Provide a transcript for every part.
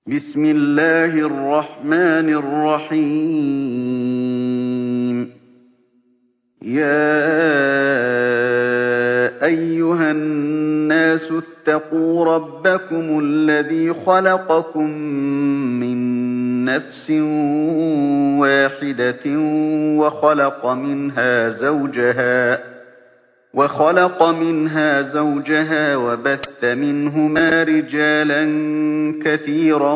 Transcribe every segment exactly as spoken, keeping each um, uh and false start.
بسم الله الرحمن الرحيم. يا أيها الناس اتقوا ربكم الذي خلقكم من نفس واحدة وخلق منها زوجها وخلق منها زوجها وبث منهما رجالا كثيرا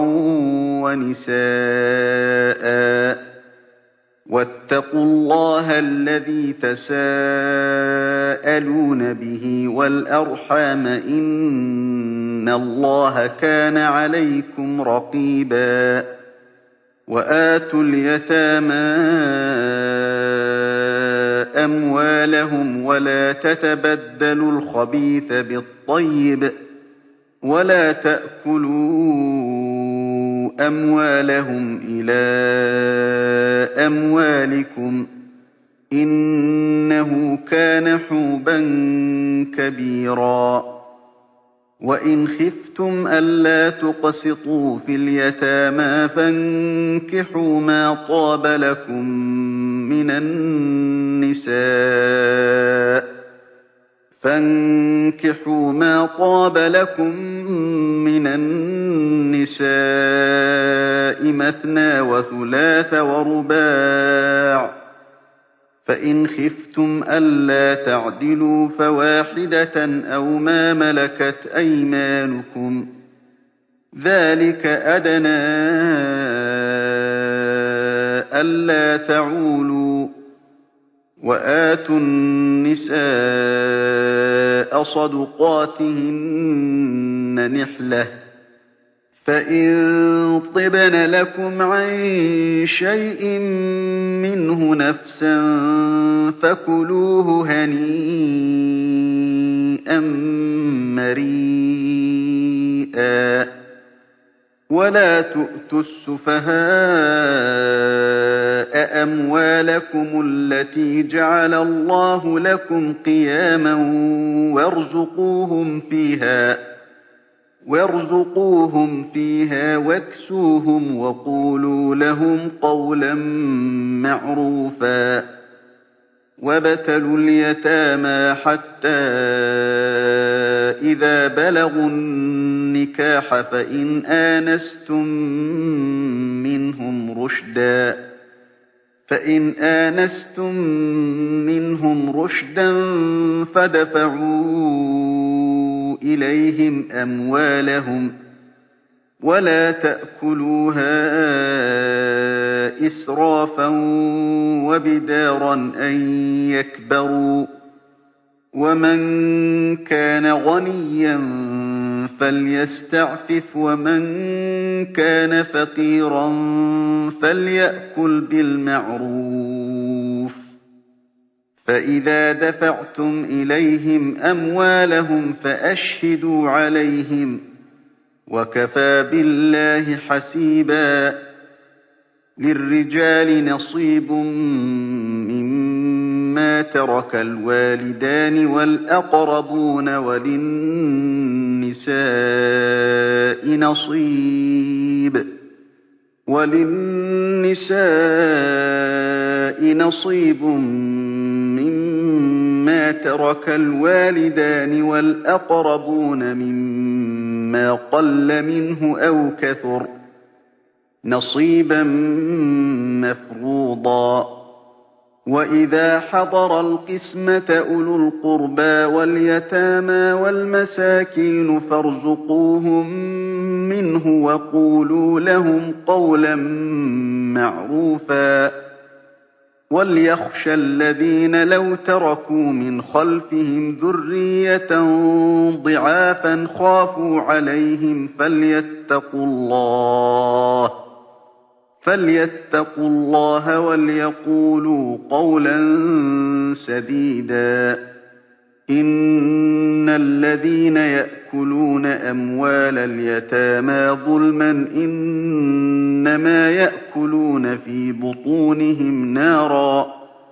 ونساء واتقوا الله الذي تساءلون به والأرحام إن الله كان عليكم رقيبا وآتوا اليتامى أموالهم ولا تتبدلوا الخبيث بالطيب ولا تأكلوا أموالهم إلى أموالكم إنه كان حوبا كبيرا. وإن خفتم ألا تقسطوا في اليتامى فانكحوا ما طاب لكم من النساء فانكحوا ما طاب لكم من النساء مثنى وثلاث ورباع فإن خفتم ألا تعدلوا فواحدة أو ما ملكت أيمانكم ذلك أدنى ألا تعولوا. وآتوا النساء صدقاتهن نحلة فإن طبن لكم عن شيء منه نفسا فكلوه هنيئا مريئا. ولا تؤتوا السفهاء أموالكم التي جعل الله لكم قياما وارزقوهم فيها وارزقوهم فيها واكسوهم وقولوا لهم قولا معروفا. وابتلوا اليتامى حتى إذا بلغوا النكاح فإن آنستم منهم رشدا فإن آنستم منهم رشدا فادفعوا إليهم أموالهم ولا تأكلوها إسرافا وبدارا أن يكبروا. ومن كان غنيا فليستعفف ومن كان فقيرا فليأكل بالمعروف. فإذا دفعتم إليهم أموالهم فأشهدوا عليهم وكفى بالله حسيبا. للرجال نصيب مما ترك الوالدان والأقربون وللنساء نصيب وللنساء نصيب مما ترك الوالدان والأقربون مما قل منه أو كثر نصيبا مفروضا. وإذا حضر القسمة أولو القربى واليتامى والمساكين فارزقوهم منه وقولوا لهم قولا معروفا. وليخشى الذين لو تركوا من خلفهم ذرية ضعافا خافوا عليهم فليتقوا الله فليتقوا الله وليقولوا قولا سديدا. إن الذين يأكلون أموال اليتامى ظلما إنما يأكلون في بطونهم نارا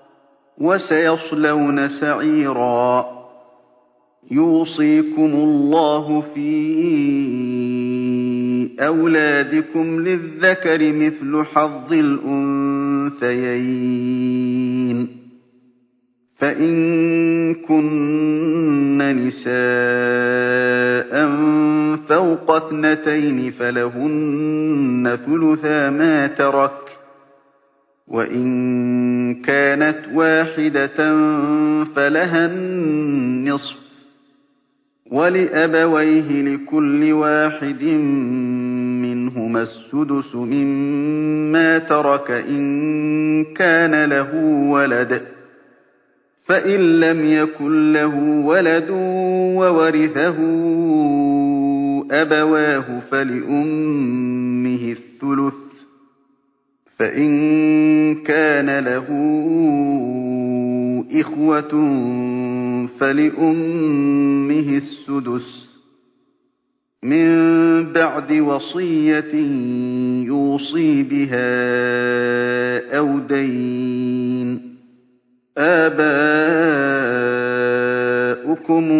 وسيصلون سعيرا. يوصيكم الله في أولادكم للذكر مثل حظ الأنثيين فإن كن نساء فوق اثنتين فلهن ثلثا ما ترك وإن كانت واحدة فلها النصف ولأبويه لكل واحد منهما السدس مما ترك إن كان له ولد فإن لم يكن له ولد وورثه أبواه فلأمه الثلث فإن كان له إخوة فلأمه السدس من بعد وصية يوصي بها أو دين آباؤكم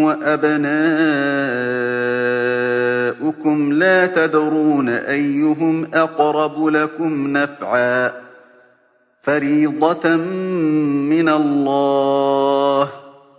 وأبناؤكم لا تدرون أيهم أقرب لكم نفعا فريضة من الله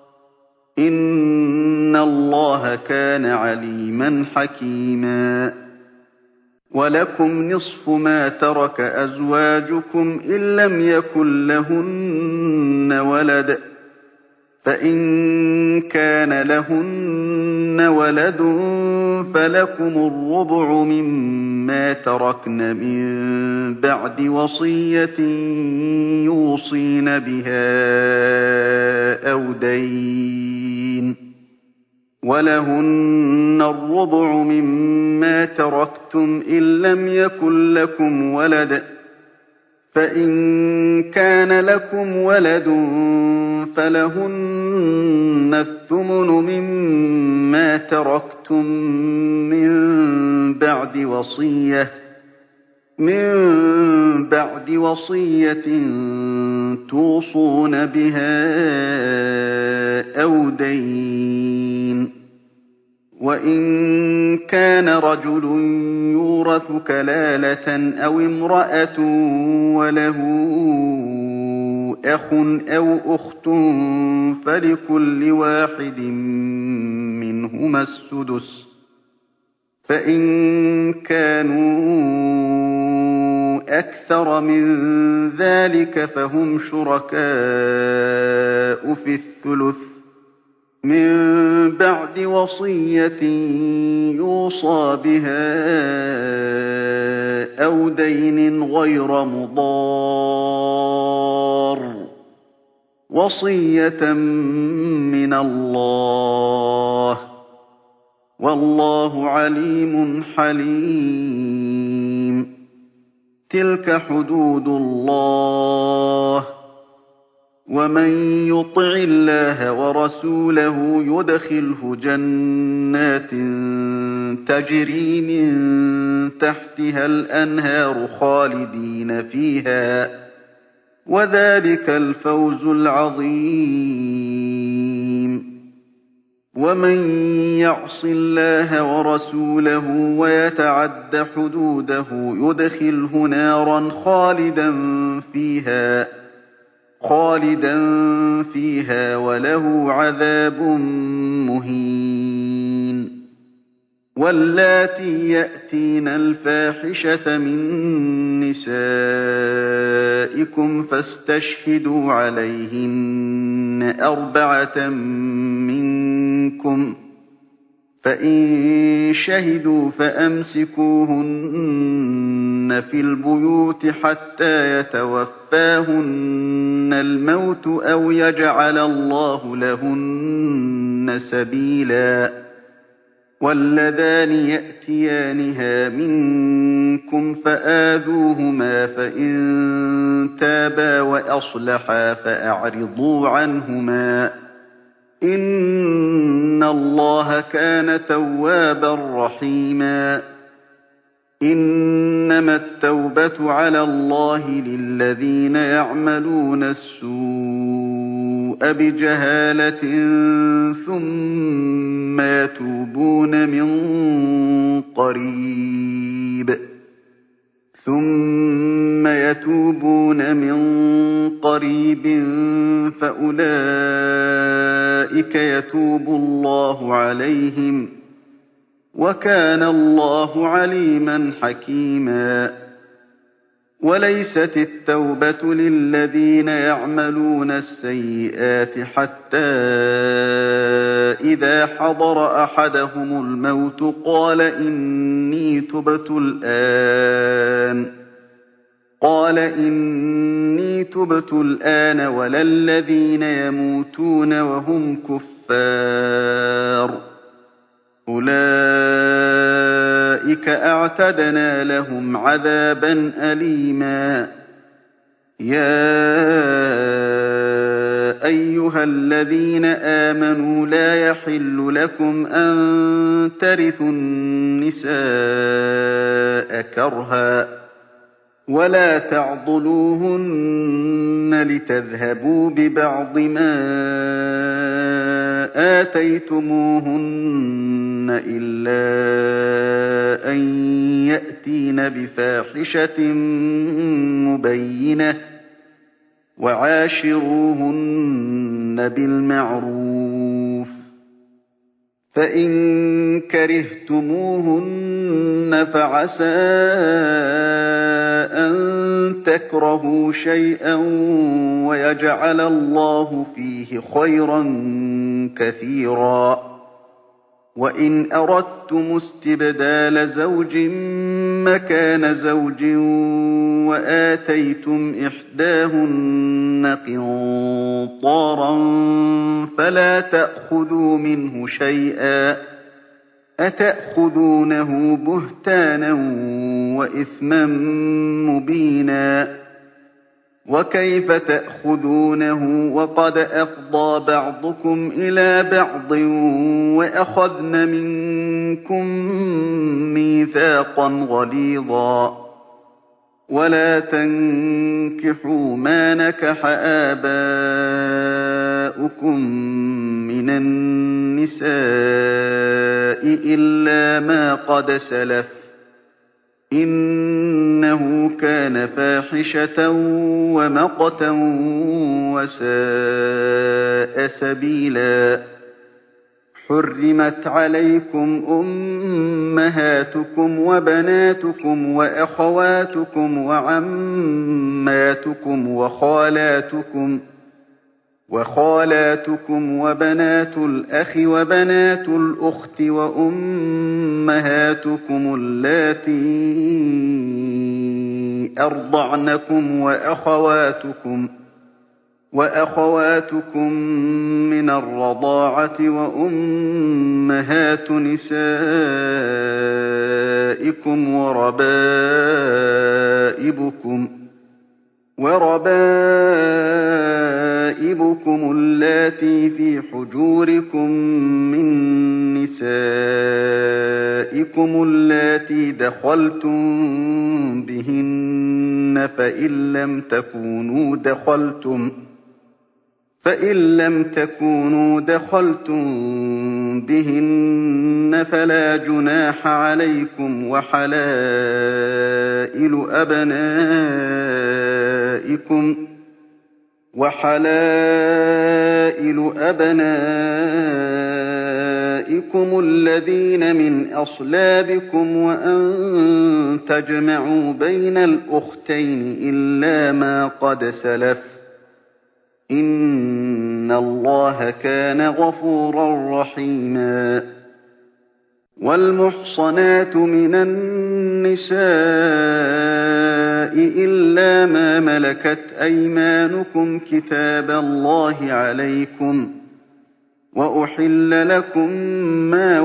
إن الله كان عليما حكيما ولكم نصف ما ترك أزواجكم إن لم يكن لهن ولد فإن كان لهن ولد فلكم الربع مما تركن من بعد وصية يوصين بها أو دين ولهن الربع مما تركتم إن لم يكن لكم ولد فإن كان لكم ولد فلهن الثمن مما تركتم من بعد وصية من بعد وصية توصون بها أو دين وإن كان رجل يورث كلالة أو امرأة وله أخ أو أخت فلكل واحد منهما السدس فإن كانوا أكثر من ذلك فهم شركاء في الثلث من بعد وصية يوصى بها أو دين غير مضار وصية من الله والله عليم حليم تلك حدود الله ومن يطع الله ورسوله يدخله جنات تجري من تحتها الأنهار خالدين فيها وذلك الفوز العظيم ومن يعص الله ورسوله ويتعد حدوده يدخله نارا خالدا فيها خالدا فيها وله عذاب مهين واللاتي يأتين الفاحشة من نسائكم فاستشهدوا عليهن أربعة منكم فإن شهدوا فأمسكوهن في البيوت حتى يتوفاهن الموت أو يجعل الله لهن سبيلا واللذان يأتيانها منكم فآذوهما فإن تابا وأصلحا فأعرضوا عنهما إن الله كان توابا رحيما إنما التوبة على الله للذين يعملون السوء بجهالة ثم يتوبون من قريب ثم يتوبون من قريب فأولئك يتوب الله عليهم وكان الله عليما حكيما. وليست التوبة للذين يعملون السيئات حتى إذا حضر أحدهم الموت قال إني تبت الآن قال إني تبت الآن ولا الذين يموتون وهم كفار أولئك أعتدنا لهم عذابا أليما. يا أيها الذين آمنوا لا يحل لكم أن ترثوا النساء كرها ولا تعضلوهن لتذهبوا ببعض ما آتيتموهن إلا أن يأتين بفاحشة مبينة وعاشروهن بالمعروف فإن كرهتموهن فعسى أن تكرهوا شيئا ويجعل الله فيه خيرا كثيرا. وإن أردتم استبدال زوج مكان زوج وآتيتم إحداهن قنطارا فلا تأخذوا منه شيئا أتأخذونه بهتانا وإثما مبينا. وكيف تأخذونه وقد أفضى بعضكم إلى بعض وأخذن منكم ميثاقا غليظا. ولا تنكحوا ما نكح آباؤكم من النساء إلا ما قد سلف إنه كان فاحشة ومقتا وساء سبيلا. حرمت عليكم أمهاتكم وبناتكم وأخواتكم وعماتكم وخالاتكم وخالاتكم وبنات الأخ وبنات الأخت وأمهاتكم اللاتي أرضعنكم وأخواتكم وأخواتكم من الرضاعة وأمهات نسائكم وربائبكم وربائبكم اللاتي في حجوركم من نسائكم اللاتي دخلتم بهن فإن لم تكونوا دخلتم فإن لم تكونوا دخلتم بهن فلا جناح عليكم وحلائل أبنائكم وحلائل أبنائكم الذين من أصلابكم وأن تجمعوا بين الأختين إلا ما قد سلف إن الله كان غفورا رحيما. والمحصنات من النساء إلا ما ملكت أيمانكم كتاب الله عليكم وأحل لكم ما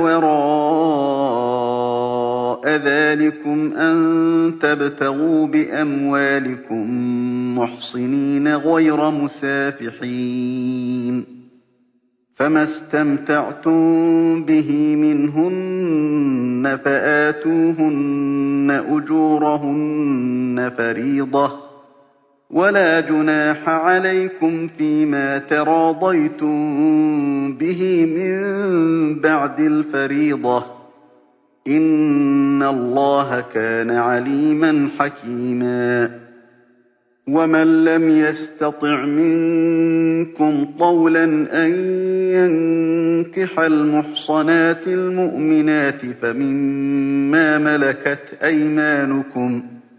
وراء ذلكم أن تبتغوا بأموالكم محصنين غير مسافحين فما استمتعتم به منهن فآتوهن أجورهن فريضة ولا جناح عليكم فيما تراضيتم به من بعد الفريضة إن الله كان عليما حكيما ومن لم يستطع منكم طولا أن ينكح المحصنات المؤمنات فمما ملكت أيمانكم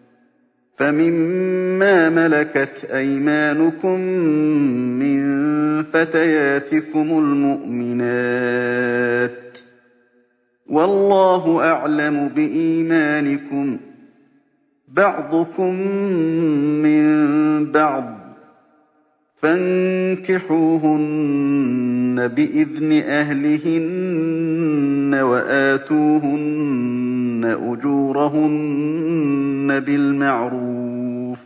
فمما ملكت أيمانكم من فتياتكم المؤمنات والله أعلم بإيمانكم بعضكم من بعض فانكحوهن بإذن أهلهن وآتوهن أجورهن بالمعروف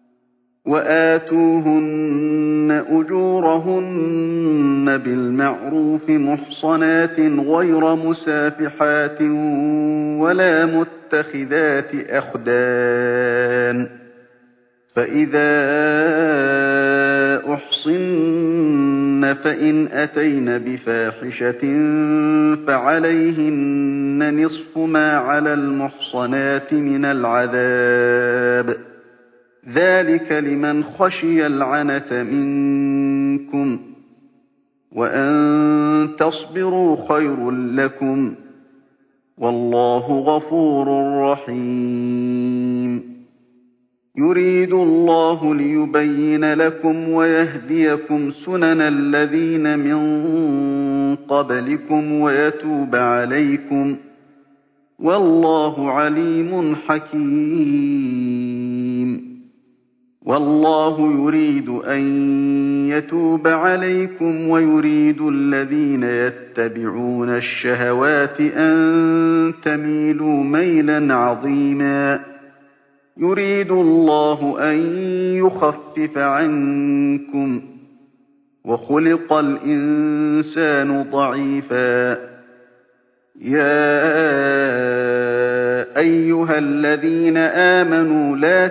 وآتوهن أجورهن بالمعروف محصنات غير مسافحات ولا متخذات أخدان فإذا أحصن فإن أتين بفاحشة فعليهن نصف ما على المحصنات من العذاب ذلك لمن خشي العنة منكم وأن تصبروا خير لكم والله غفور رحيم يريد الله ليبين لكم ويهديكم سنن الذين من قبلكم ويتوب عليكم والله عليم حكيم والله يريد أن يتوب عليكم ويريد الذين يتبعون الشهوات أن تميلوا ميلا عظيما يريد الله أن يخفف عنكم وخلق الإنسان ضعيفا يا أيها الذين آمنوا لا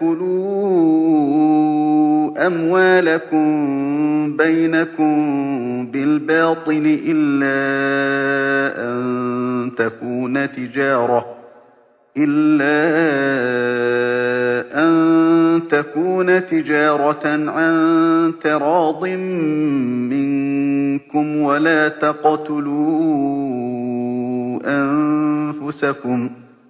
تأكلوا أموالكم بينكم بالباطل إلا أن تكون تجارة إلا أن تكون تجارة عن تراض منكم ولا تقتلوا أنفسكم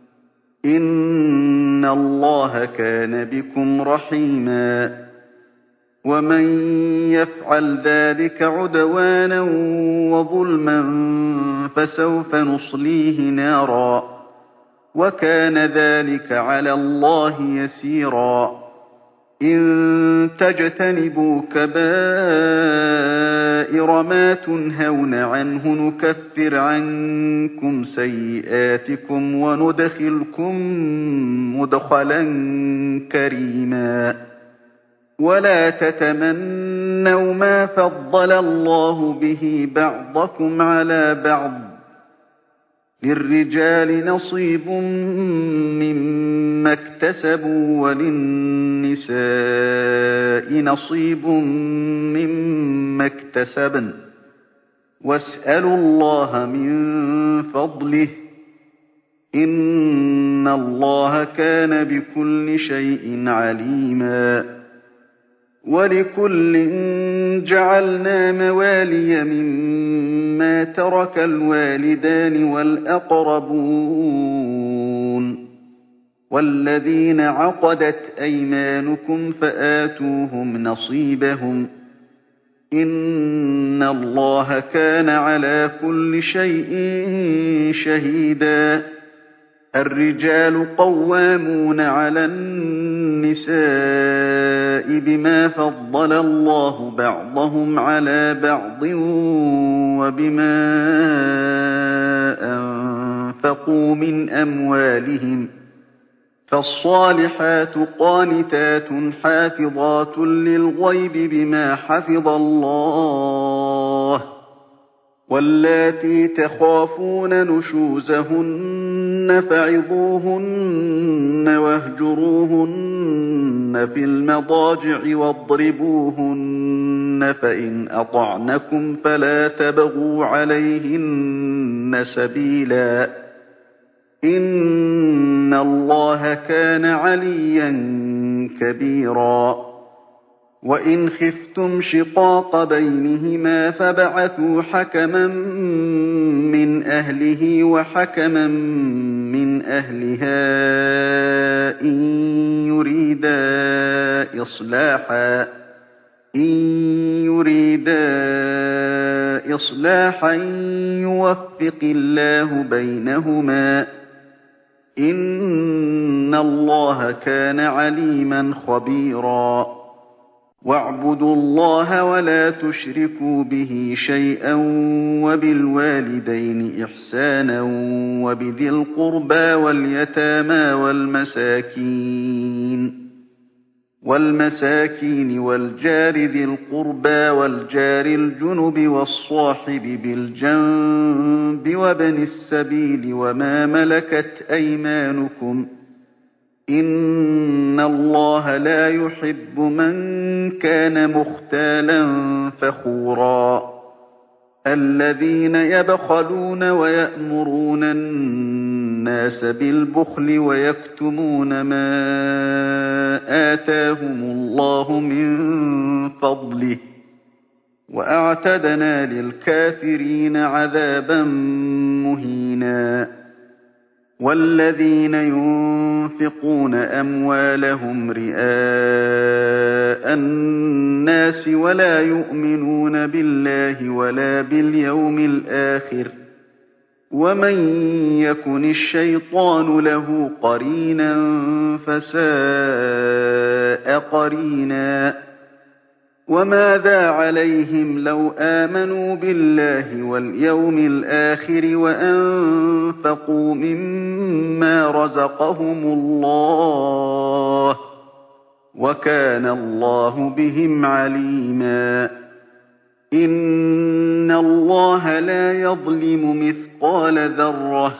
إن الله كان بكم رحيما ومن يفعل ذلك عدوانا وظلما فسوف نصليه نارا وكان ذلك على الله يسيرا إن تجتنبوا كبائر ما تنهون عنه نكفر عنكم سيئاتكم وندخلكم مدخلا كريما ولا تتمنوا ما فضل الله به بعضكم على بعض للرجال نصيب مما اكتسبوا وللنساء نصيب مما اكتسبن واسألوا الله من فضله إن الله كان بكل شيء عليما ولكل جعلنا موالي مما ترك الوالدان والأقربون والذين عقدت أيمانكم فآتوهم نصيبهم إن الله كان على كل شيء شهيدا الرجال قوامون على النساء بما فضل الله بعضهم على بعض وبما أنفقوا من أموالهم فالصالحات قانتات حافظات للغيب بما حفظ الله واللاتي تخافون نشوزهن فعظوهن واهجروهن في المضاجع واضربوهن فإن أطعنكم فلا تبغوا عليهن سبيلا إن الله كان عليا كبيرا وإن خفتم شقاق بينهما فابعثوا حكما من أهله وحكما من أهلها إن يريدا إصلاحا إن يريدا إصلاحا يوفق الله بينهما إن الله كان عليما خبيرا واعبدوا الله ولا تشركوا به شيئا وبالوالدين إحسانا وبذي القربى واليتامى والمساكين والمساكين والجار ذي القربى والجار الجنب والصاحب بالجنب وابن السبيل وما ملكت أيمانكم إن الله لا يحب من كان مختالا فخورا الذين يبخلون ويأمرون الناس بالبخل ويكتمون ما آتاهم الله من فضله وأعتدنا للكافرين عذابا مهينا والذين ينفقون أموالهم رئاء الناس ولا يؤمنون بالله ولا باليوم الآخر ومن يكن الشيطان له قرينا فساء قرينا وماذا عليهم لو آمنوا بالله واليوم الآخر وأنفقوا مما رزقهم الله وكان الله بهم عليما إن الله لا يظلم مثقال ذرة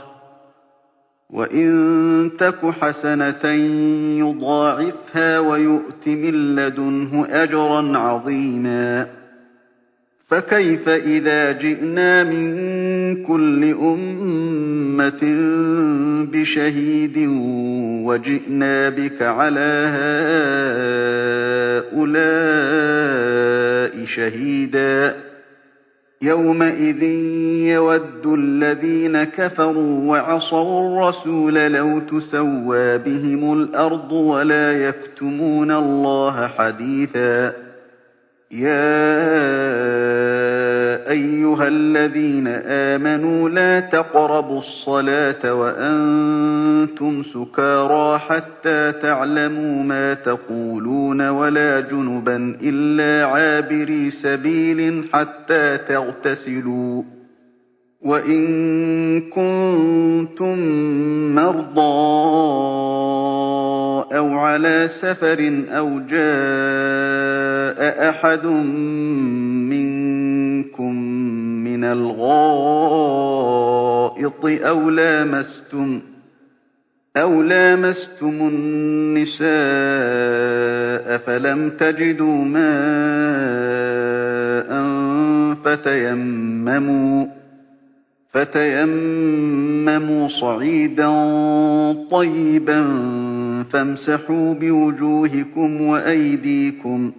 وإن تك حسنة يضاعفها ويؤت من لدنه أجرا عظيما فكيف إذا جئنا من كل أمة بشهيد وجئنا بك على هؤلاء شهيدا يومئذ يود الذين كفروا وعصوا الرسول لو تسوى بهم الأرض ولا يكتمون الله حديثا يا أيها الذين آمنوا لا تقربوا الصلاة وأنتم سكارى حتى تعلموا ما تقولون ولا جنبا إلا عابري سبيل حتى تغتسلوا وإن كنتم مرضى أو على سفر أو جاء أحد منكم من الغائط أو لامستم أو لامستم النساء فلم تجدوا ماء فتيمموا فتيمموا صعيدا طيبا فامسحوا بوجوهكم وأيديكم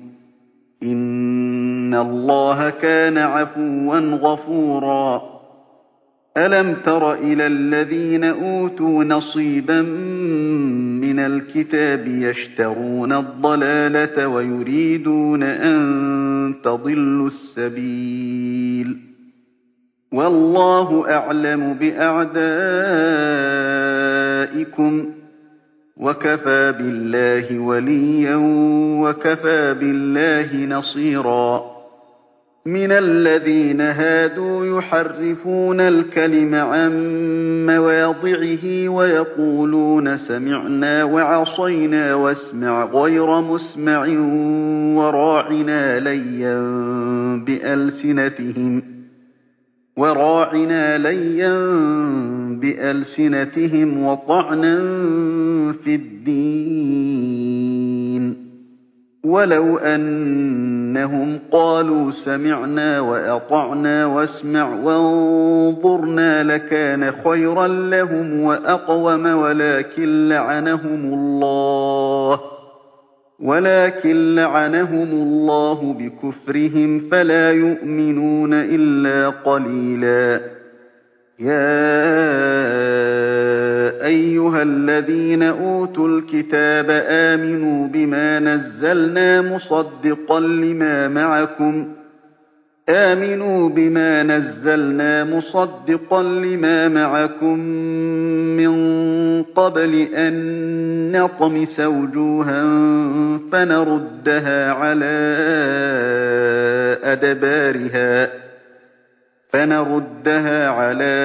إن الله كان عفوا غفورا ألم تر إلى الذين أوتوا نصيبا من الكتاب يشترون الضلالة ويريدون أن تضلوا السبيل والله أعلم بأعدائكم وكفى بالله وليا وكفى بالله نصيرا من الذين هادوا يحرفون الكلم عن مواضعه ويقولون سمعنا وعصينا واسمع غير مسمع وراعنا ليا بألسنتهم وراعنا ليا بألسنتهم وطعنا في الدين وَلَوْ أَنَّهُمْ قَالُوا سَمِعْنَا وَأَطَعْنَا وَاسْمَعْ وَانظُرْنَا لَكَانَ خَيْرًا لَّهُمْ وَأَقْوَمَ وَلَٰكِن لَّعَنَهُمُ اللَّهُ ولكن لعنهم الله بكفرهم فلا يؤمنون إلا قليلا. يا أيها الذين أوتوا الكتاب آمنوا بما نزلنا مصدقا لما معكم آمنوا بما نزلنا مصدقا لما معكم من قبل أن نطمس وجوها فنردها على أدبارها فنردها على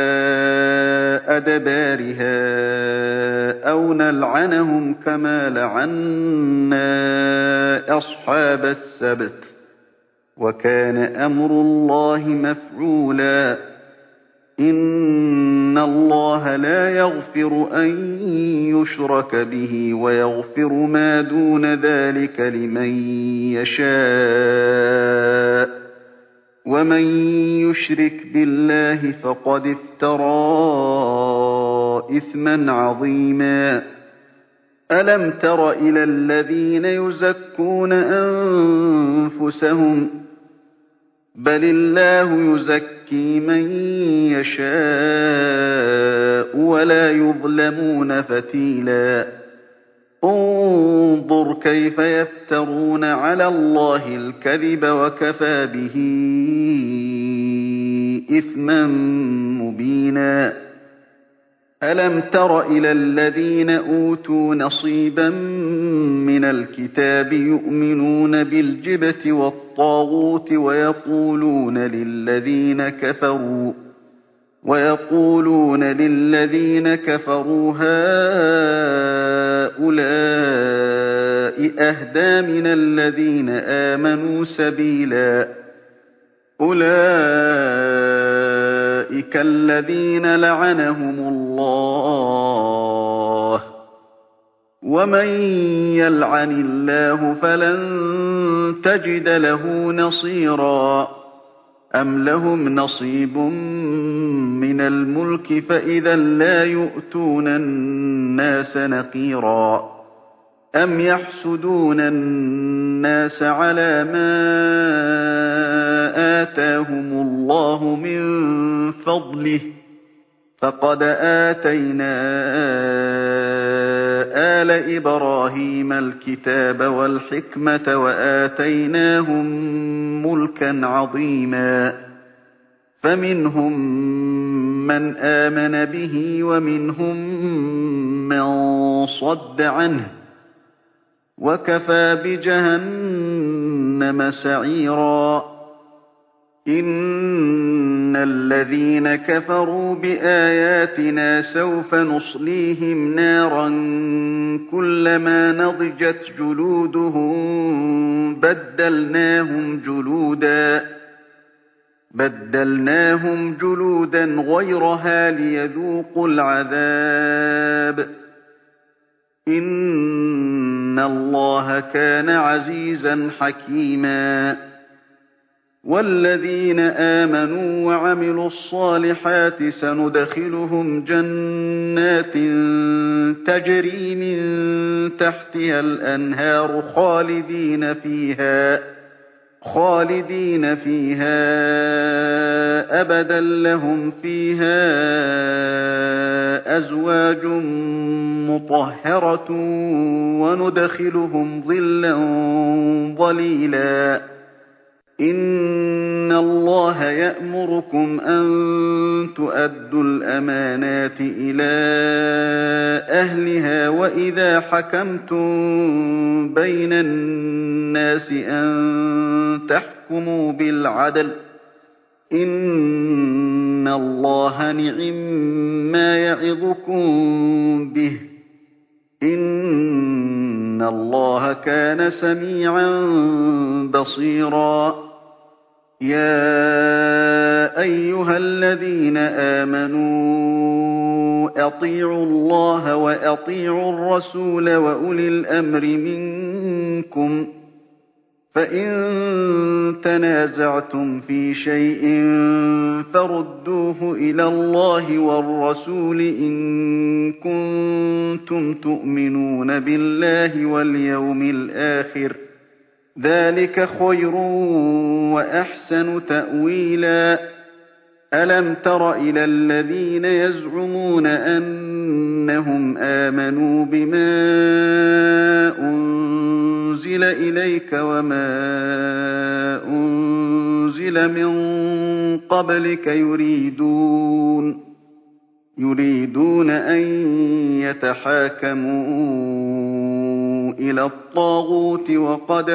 أدبارها أو نلعنهم كما لعنا أصحاب السبت وكان أمر الله مفعولا. إن الله لا يغفر أن يشرك به ويغفر ما دون ذلك لمن يشاء ومن يشرك بالله فقد افترى إثما عظيما. ألم تر إلى الذين يزكون أنفسهم بل الله يزكي من يشاء ولا يظلمون فتيلا. انظر كيف يفترون على الله الكذب وكفى به إثما مبينا. ألم تر إلى الذين أوتوا نصيبا من الكتاب يؤمنون بالجبت والطاغوت ويقولون للذين كفروا ويقولون للذين كفروا هؤلاء أهدى من الذين آمنوا سبيلا. أولئك الذين لعنهم الله ومن يلعن الله فلن تجد له نصيرا. أم لهم نصيب من الملك فإذا لا يؤتون الناس نقيرا. أم يحسدون الناس على ما آتاهم الله من فضله فقد آتينا آل إبراهيم الكتاب والحكمة وآتيناهم ملكا عظيما. فمنهم من آمن به ومنهم من صد عنه وكفى بجهنم سعيرا. إن الذين كفروا بآياتنا سوف نصليهم نارا كلما نضجت جلودهم بدلناهم جلودا بدلناهم جلودا غيرها ليذوقوا العذاب. إن الله كان عزيزا حكيما. والذين آمنوا وعملوا الصالحات سندخلهم جنات تجري من تحتها الأنهار خالدين فيها خالدين فيها أبدا لهم فيها أزواج مطهرة وندخلهم ظلا ظليلا. إن الله يأمركم أن تؤدوا الأمانات إلى أهلها وإذا حكمتم بين الناس أن تحكموا بالعدل. إن الله نعم ما يعظكم به. إن الله كان سميعا بصيرا. يا أيها الذين آمنوا أطيعوا الله وأطيعوا الرسول وأولي الأمر منكم فإن تنازعتم في شيء فردوه إلى الله والرسول إن كنتم تؤمنون بالله واليوم الآخر، ذلك خير وأحسن تأويلا. ألم تر إلى الذين يزعمون أنهم آمنوا بما أنزل إليك وما أنزل من قبلك يريدون يريدون أن يتحاكموا إلى الطاغوت وقد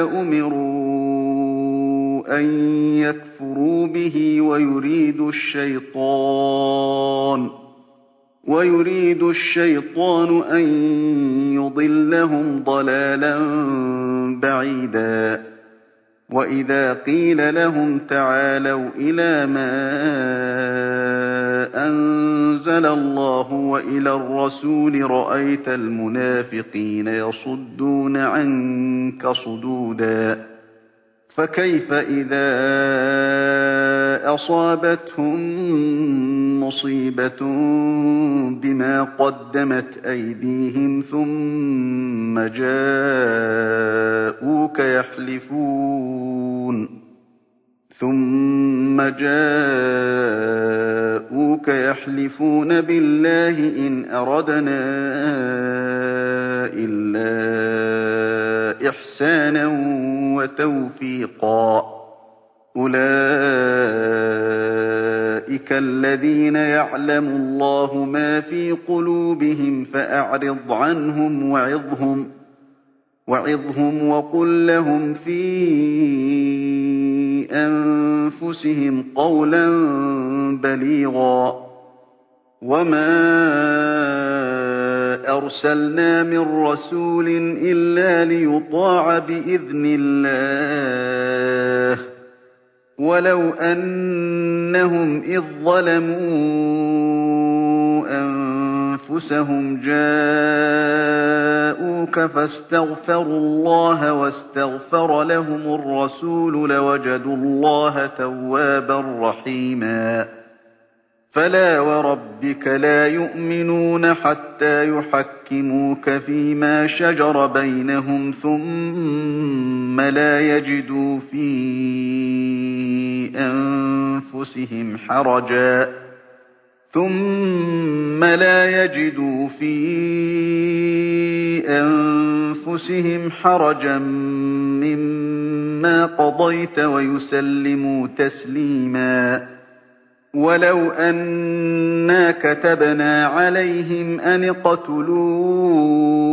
أمروا أن يكفروا به ويريد الشيطان ويريد الشيطان أن يضلهم ضلالا بعيدا. وإذا قيل لهم تعالوا إلى ما أنزل الله وإلى الرسول رأيت المنافقين يصدون عنك صدودا. فكيف إذا أصابتهم مصيبة بما قدمت أيديهم ثم جاءوك يحلفون ثم جاءوك يحلفون بالله إن أردنا إلا إحسانا وتوفيقا. أولئك الذين يعلم الله ما في قلوبهم فأعرض عنهم وعظهم وعظهم وقل لهم في أنفسهم قولا بليغا. وما أرسلنا من رسول إلا ليطاع بإذن الله ولو أنهم إذ ظلموا أنفسهم جاءوك فاستغفروا الله واستغفر لهم الرسول لوجدوا الله توابا رحيما. فلا وربك لا يؤمنون حتى يحكموك فيما شجر بينهم ثم لا يجدوا في أنفسهم حرجا ثم لا يجدوا في أنفسهم حرجا مما قضيت ويسلموا تسليما. ولو أنا كتبنا عليهم أن اقتلوا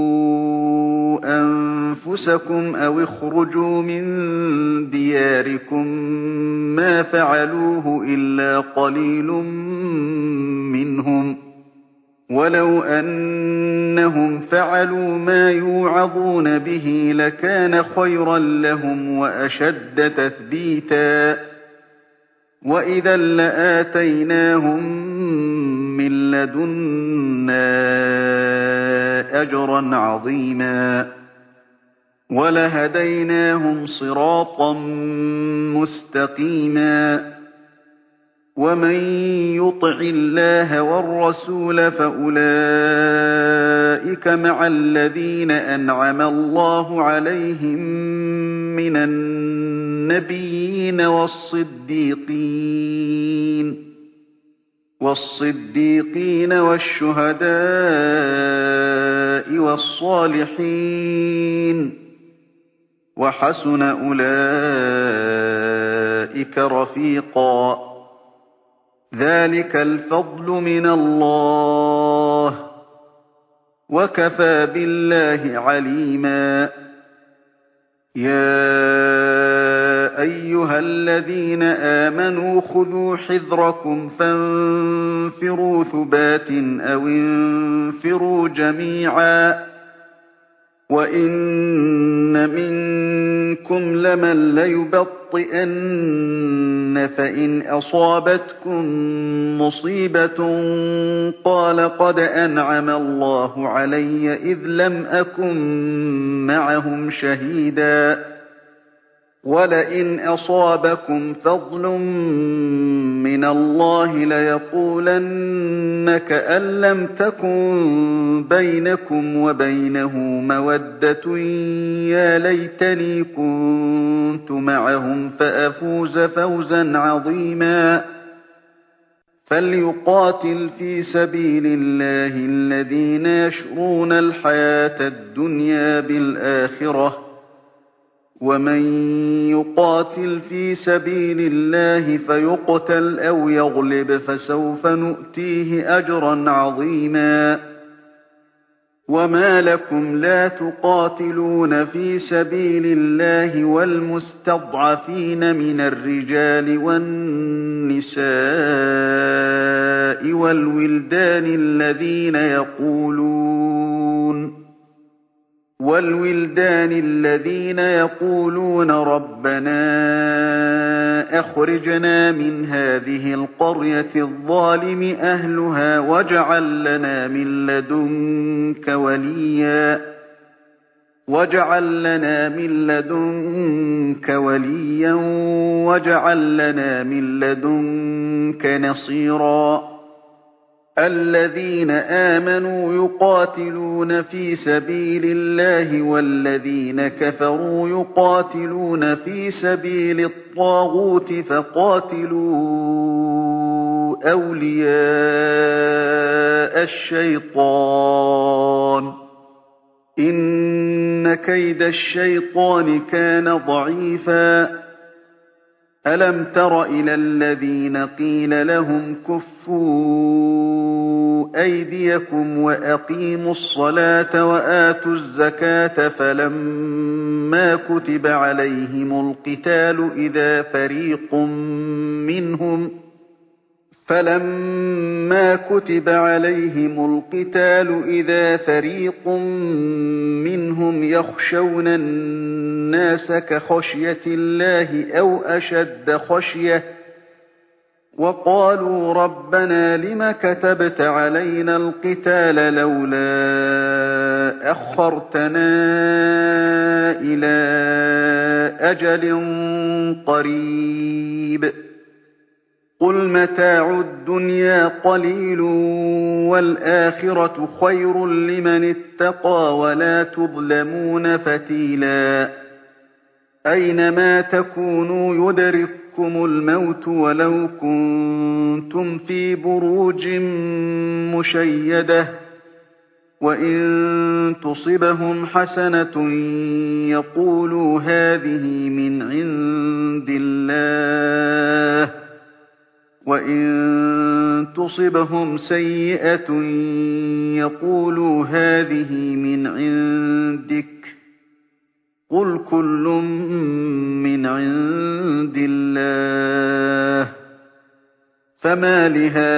أنفسكم أو اخرجوا من دياركم ما فعلوه إلا قليل منهم ولو أنهم فعلوا ما يوعظون به لكان خيرا لهم وأشد تثبيتا. وإذا لآتيناهم من لدنا أجرا عظيما ولهديناهم صراطا مستقيما. ومن يطع الله والرسول فأولئك مع الذين أنعم الله عليهم من النبيين والصديقين والصديقين والشهداء والصالحين وحسن أولئك رفيقا. ذلك الفضل من الله وكفى بالله عليما. يا أيها الذين آمنوا خذوا حذركم فانفروا ثبات أو انفروا جميعا. وإن منكم لمن ليبطئن فإن أصابتكم مصيبة قال قد أنعم الله علي إذ لم أكن معهم شهيدا وَلَئِنْ أَصَابَكُمْ فَضْلٌ مِّنَ اللَّهِ لَيَقُولَنَّ كَأَن لَّمْ تَكُن بَيْنَكُمْ وَبَيْنَهُ مَوَدَّةٌ يَا لَيْتَنِي كُنتُ مَعَهُمْ فَأَفُوزَ فَوْزًا عَظِيمًا فَلْيُقَاتِلْ فِي سَبِيلِ اللَّهِ الَّذِينَ يَشْرُونَ الْحَيَاةَ الدُّنْيَا بِالْآخِرَةِ ۖ وَمَن يُقَاتِلْ فِي سَبِيلِ اللَّهِ فَيُقْتَلْ أَوْ يَغْلِبْ فَسَوْفَ نُؤْتِيهِ أَجْرًا عَظِيمًا وَمَا لَكُمْ لَا تُقَاتِلُونَ فِي سَبِيلِ اللَّهِ وَالْمُسْتَضْعَفِينَ مِنَ الرِّجَالِ وَالنِّسَاءِ وَالْوِلْدَانِ الَّذِينَ يَقُولُونَ وَالْوِلْدَانِ الَّذِينَ يَقُولُونَ رَبَّنَا أَخْرِجْنَا مِنْ هَٰذِهِ الْقَرْيَةِ الظَّالِمِ أَهْلُهَا وَاجْعَل لَّنَا مِن لَّدُنكَ وَلِيًّا وَاجْعَل لَّنَا مِن لَّدُنكَ وَلِيًّا وَاجْعَل لَّنَا مِن لَّدُنكَ نَصِيرًا الَّذِينَ آمَنُوا يُقَاتِلُونَ فِي سَبِيلِ اللَّهِ وَالَّذِينَ كَفَرُوا يُقَاتِلُونَ فِي سَبِيلِ الطَّاغُوتِ فَقَاتِلُوا أَوْلِيَاءَ الشَّيْطَانِ ۖ إِنَّ كَيْدَ الشَّيْطَانِ كَانَ ضَعِيفًا أَلَمْ تَرَ إِلَى الَّذِينَ قِيلَ لَهُمْ كُفُّوا أَيْدِيَكُمْ وَأَقِيمُوا الصَّلَاةَ وَآتُوا الزَّكَاةَ فَلَمَّا كُتِبَ عَلَيْهِمُ الْقِتَالُ إِذَا فَرِيقٌ مِّنْهُمْ فَلَمَّا كُتِبَ عَلَيْهِمُ الْقِتَالُ إِذَا فَرِيقٌ مِّنْهُمْ يَخْشَوْنَ النَّاسَ كَخَشْيَةِ اللَّهِ أَوْ أَشَدَّ خَشْيَةً ۚ وَقَالُوا رَبَّنَا لِمَ كَتَبْتَ عَلَيْنَا الْقِتَالَ لَوْلَا أَخَّرْتَنَا إِلَىٰ أَجَلٍ قَرِيبٍ قُلْ مَتَاعُ الدُّنْيَا قَلِيلٌ وَالْآخِرَةُ خَيْرٌ لِّمَنِ اتَّقَىٰ وَلَا تُظْلَمُونَ فَتِيلًا أَيْنَمَا تَكُونُوا يُدْرِككُّمُ الْمَوْتُ وَلَوْ كُنتُمْ فِي بُرُوجٍ مُّشَيَّدَةٍ ۗ وَإِن تُصِبْهُمْ حَسَنَةٌ يَقُولُوا هَٰذِهِ مِنْ عِندِ اللَّهِ ۖ وَإِن تُصِبْهُمْ سَيِّئَةٌ يَقُولُوا هَٰذِهِ مِنْ عِندِكَ ۚ قُلْ كُلٌّ مِّنْ عِندِ اللَّهِ ۖ فَمَالِ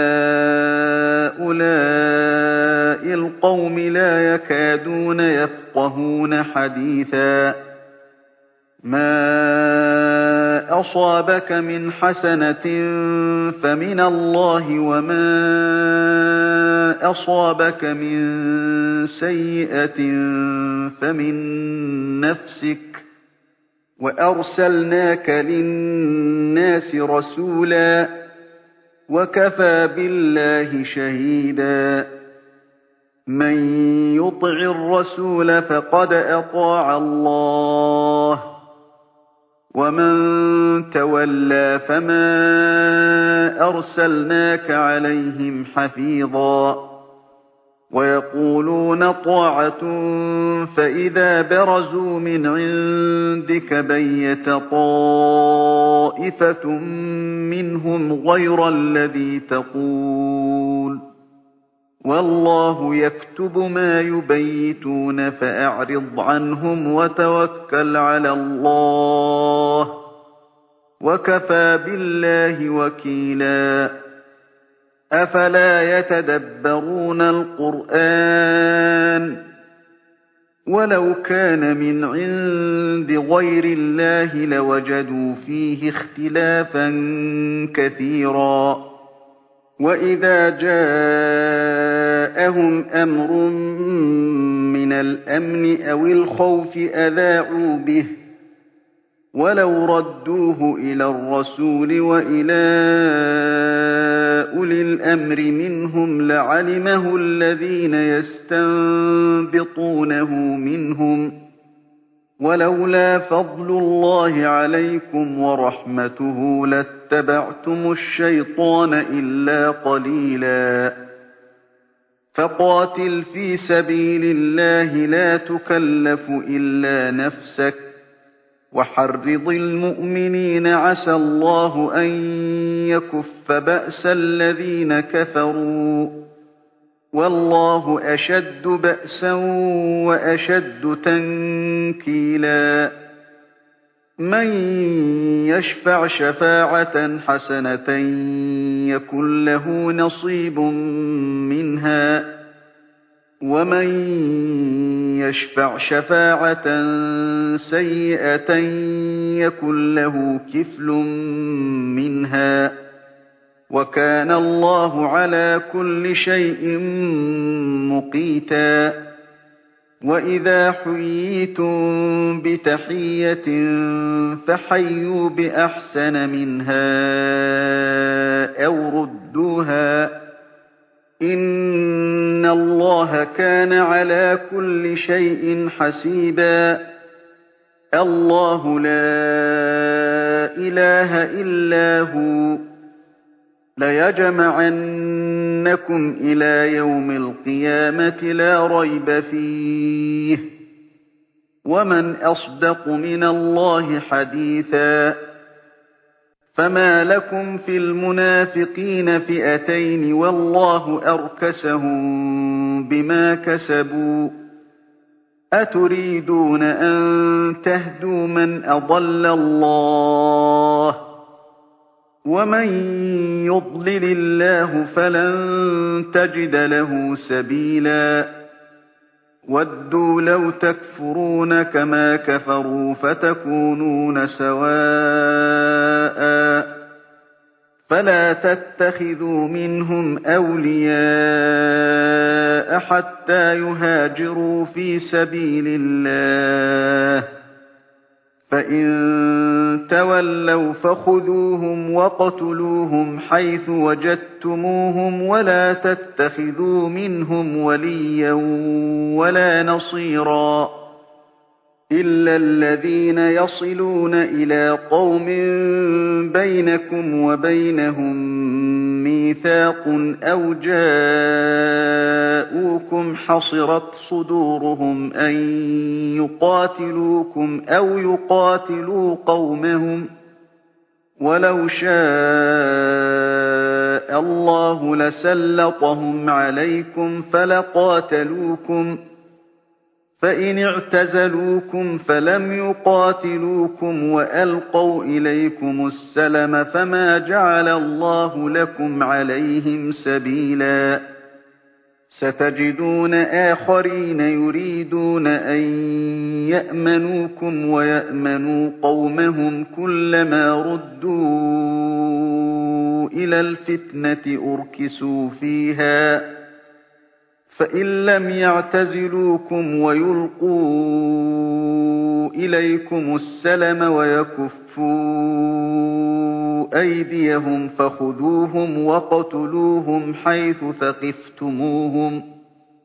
هَٰؤُلَاءِ الْقَوْمِ لَا يَكَادُونَ يَفْقَهُونَ حَدِيثًا مَا أَصَابَكَ مِنْ حَسَنَةٍ فَمِنَ اللَّهِ وَمَا أَصَابَكَ مِن سَيِّئَةٍ فَمِن نَّفْسِكَ ۚ وَأَرْسَلْنَاكَ لِلنَّاسِ رَسُولًا ۚ وَكَفَىٰ بِاللَّهِ شَهِيدًا مَّن يُطِعِ الرَّسُولَ فَقَدْ أَطَاعَ اللَّهَ ۖ وَمَن تَوَلَّىٰ فَمَا أَرْسَلْنَاكَ عَلَيْهِمْ حَفِيظًا وَيَقُولُونَ طَاعَةٌ فَإِذَا بَرَزُوا مِنْ عِندِكَ بَيَّتَ طَائِفَةٌ مِّنْهُمْ غَيْرَ الَّذِي تَقُولُ ۖ وَاللَّهُ يَكْتُبُ مَا يُبَيِّتُونَ فَأَعْرِضْ عَنْهُمْ وَتَوَكَّلْ عَلَى اللَّهِ ۚ وَكَفَىٰ بِاللَّهِ وَكِيلًا أَفَلَا يَتَدَبَّرُونَ الْقُرْآنَ ۚ وَلَوْ كَانَ مِنْ عِندِ غَيْرِ اللَّهِ لَوَجَدُوا فِيهِ اخْتِلَافًا كَثِيرًا وَإِذَا جَاءَهُمْ أَمْرٌ مِّنَ الْأَمْنِ أَوِ الْخَوْفِ أَذَاعُوا بِهِ ۖ وَلَوْ رَدُّوهُ إِلَى الرَّسُولِ وَإِلَىٰ أُولِي الْأَمْرِ مِنْهُمْ لَعَلِمَهُ الَّذِينَ يَسْتَنبِطُونَهُ مِنْهُمْ ۗ وَلَوْلَا فَضْلُ اللَّهِ عَلَيْكُمْ وَرَحْمَتُهُ لَاتَّبَعْتُمُ الشَّيْطَانَ إِلَّا قَلِيلًا. فَقَاتِلْ فِي سَبِيلِ اللَّهِ لَا تُكَلَّفُ إِلَّا نَفْسَكَ ۚ وَحَرِّضِ الْمُؤْمِنِينَ عَسَى اللَّهُ أَن يَكُفَّ بَأْسَ الَّذِينَ كَفَرُوا ۚ وَاللَّهُ أَشَدُّ بَأْسًا وَأَشَدُّ تَنكِيلًا. مَّن يَشْفَعْ شَفَاعَةً حَسَنَةً يَكُن لَّهُ نَصِيبٌ مِّنْهَا ۖ وَمَن يَشْفَعْ شَفَاعَةً سَيِّئَةً يَكُن لَّهُ كِفْلٌ مِّنْهَا ۗ وَكَانَ اللَّهُ عَلَىٰ كُلِّ شَيْءٍ مُّقِيتًا. وَإِذَا حُيِّيتُم بِتَحِيَّةٍ فَحَيُّوا بِأَحْسَنَ مِنْهَا أَوْ رُدُّوهَا ۗ إِنَّ اللَّهَ كَانَ عَلَىٰ كُلِّ شَيْءٍ حَسِيبًا. اللَّهُ لَا إِلَٰهَ إِلَّا هُوَ ۚ لَيَجْمَعَنَّكُمْ إِلَىٰ يَوْمِ الْقِيَامَةِ لَا رَيْبَ فِيهِ ۗ وَمَنْ أَصْدَقُ مِنَ اللَّهِ حَدِيثًا. فَمَا لَكُمْ فِي الْمُنَافِقِينَ فِئَتَيْنِ وَاللَّهُ أَرْكَسَهُم بِمَا كَسَبُوا ۚ أَتُرِيدُونَ أَن تَهْدُوا مَنْ أَضَلَّ اللَّهُ ۖ وَمَن يُضْلِلِ اللَّهُ فَلَن تَجِدَ لَهُ سَبِيلًا. وَدُّوا لَوْ تَكْفُرُونَ كَمَا كَفَرُوا فَتَكُونُونَ سَوَاءً ۖ فَلَا تَتَّخِذُوا مِنْهُمْ أَوْلِيَاءَ حَتَّىٰ يُهَاجِرُوا فِي سَبِيلِ اللَّهِ ۚ فَإِن تَوَلَّوْا فَخُذُوهُمْ وَاقْتُلُوهُمْ حَيْثُ وَجَدتُّمُوهُمْ وَلَا تَتَّخِذُوا مِنْهُمْ وَلِيًّا وَلَا نَصِيرًا إِلَّا الَّذِينَ يَصِلُونَ إِلَىٰ قَوْمٍ بَيْنَكُمْ وَبَيْنَهُم مِّيثَاقٌ أَوْ جَاءُوكُمْ حَصِرَتْ صُدُورُهُمْ أَن يُقَاتِلُوكُمْ أَوْ يُقَاتِلُوا قَوْمَهُمْ ۚ وَلَوْ شَاءَ اللَّهُ لَسَلَّطَهُمْ عَلَيْكُمْ فَلَقَاتَلُوكُمْ ۚ فَإِنِ اعْتَزَلُوكُمْ فَلَمْ يُقَاتِلُوكُمْ وَأَلْقَوْا إِلَيْكُمُ السَّلَمَ فَمَا جَعَلَ اللَّهُ لَكُمْ عَلَيْهِمْ سَبِيلًا. سَتَجِدُونَ آخَرِينَ يُرِيدُونَ أَن يَأْمَنُوكُمْ وَيَأْمَنُوا قَوْمَهُمْ كُلَّمَا رُدُّوا إِلَى الْفِتْنَةِ أُرْكِسُوا فِيهَا، فَإِن لَّمْ يَعْتَزِلُوكُمْ وَيُلْقُوا إِلَيْكُمُ السَّلَمَ وَيَكُفُّوا أَيْدِيَهُمْ فَخُذُوهُمْ وَاقْتُلُوهُمْ حَيْثُ ثَقِفْتُمُوهُمْ ۚ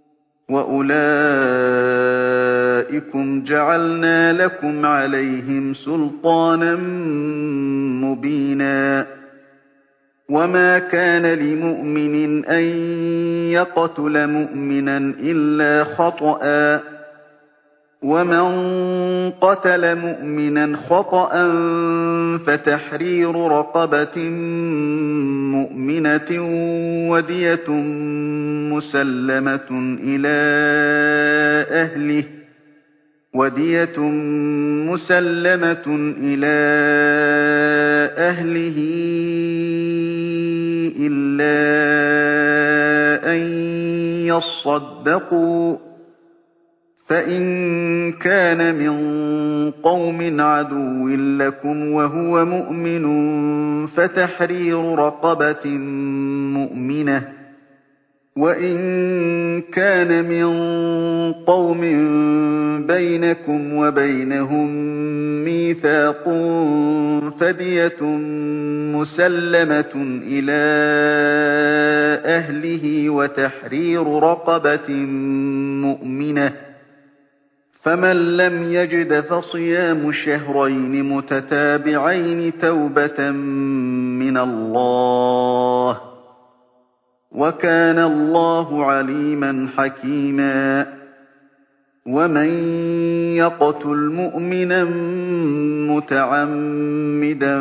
وَأُولَٰئِكُمْ جَعَلْنَا لَكُمْ عَلَيْهِمْ سُلْطَانًا مُّبِينًا. وَمَا كَانَ لِمُؤْمِنٍ أَن يَقْتُلَ مُؤْمِنًا إِلَّا خَطَأً ۚ وَمَن قَتَلَ مُؤْمِنًا خَطَأً فَتَحْرِيرُ رَقَبَةٍ مُّؤْمِنَةٍ وَدِيَةٌ مُّسَلَّمَةٌ إِلَىٰ أَهْلِهِ وَدِيَةٌ مُّسَلَّمَةٌ إِلَىٰ أَهْلِهِ إِلَّا أَن يَصَّدَّقُوا ۚ فَإِن كَانَ مِن قَوْمٍ عَدُوٍّ لَّكُمْ وَهُوَ مُؤْمِنٌ فَتَحْرِيرُ رَقَبَةٍ مُّؤْمِنَةٍ ۖ وَإِن كَانَ مِن قَوْمٍ بَيْنَكُمْ وَبَيْنَهُم مِّيثَاقٌ فَدِيَةٌ مُّسَلَّمَةٌ إِلَىٰ أَهْلِهِ وَتَحْرِيرُ رَقَبَةٍ مُّؤْمِنَةٍ ۖ فَمَن لَّمْ يَجِدْ فَصِيَامُ شَهْرَيْنِ مُتَتَابِعَيْنِ تَوْبَةً مِّنَ اللَّهِ ۗ وَكَانَ اللَّهُ عَلِيمًا حَكِيمًا. وَمَن يَقْتُلْ مُؤْمِنًا مُّتَعَمِّدًا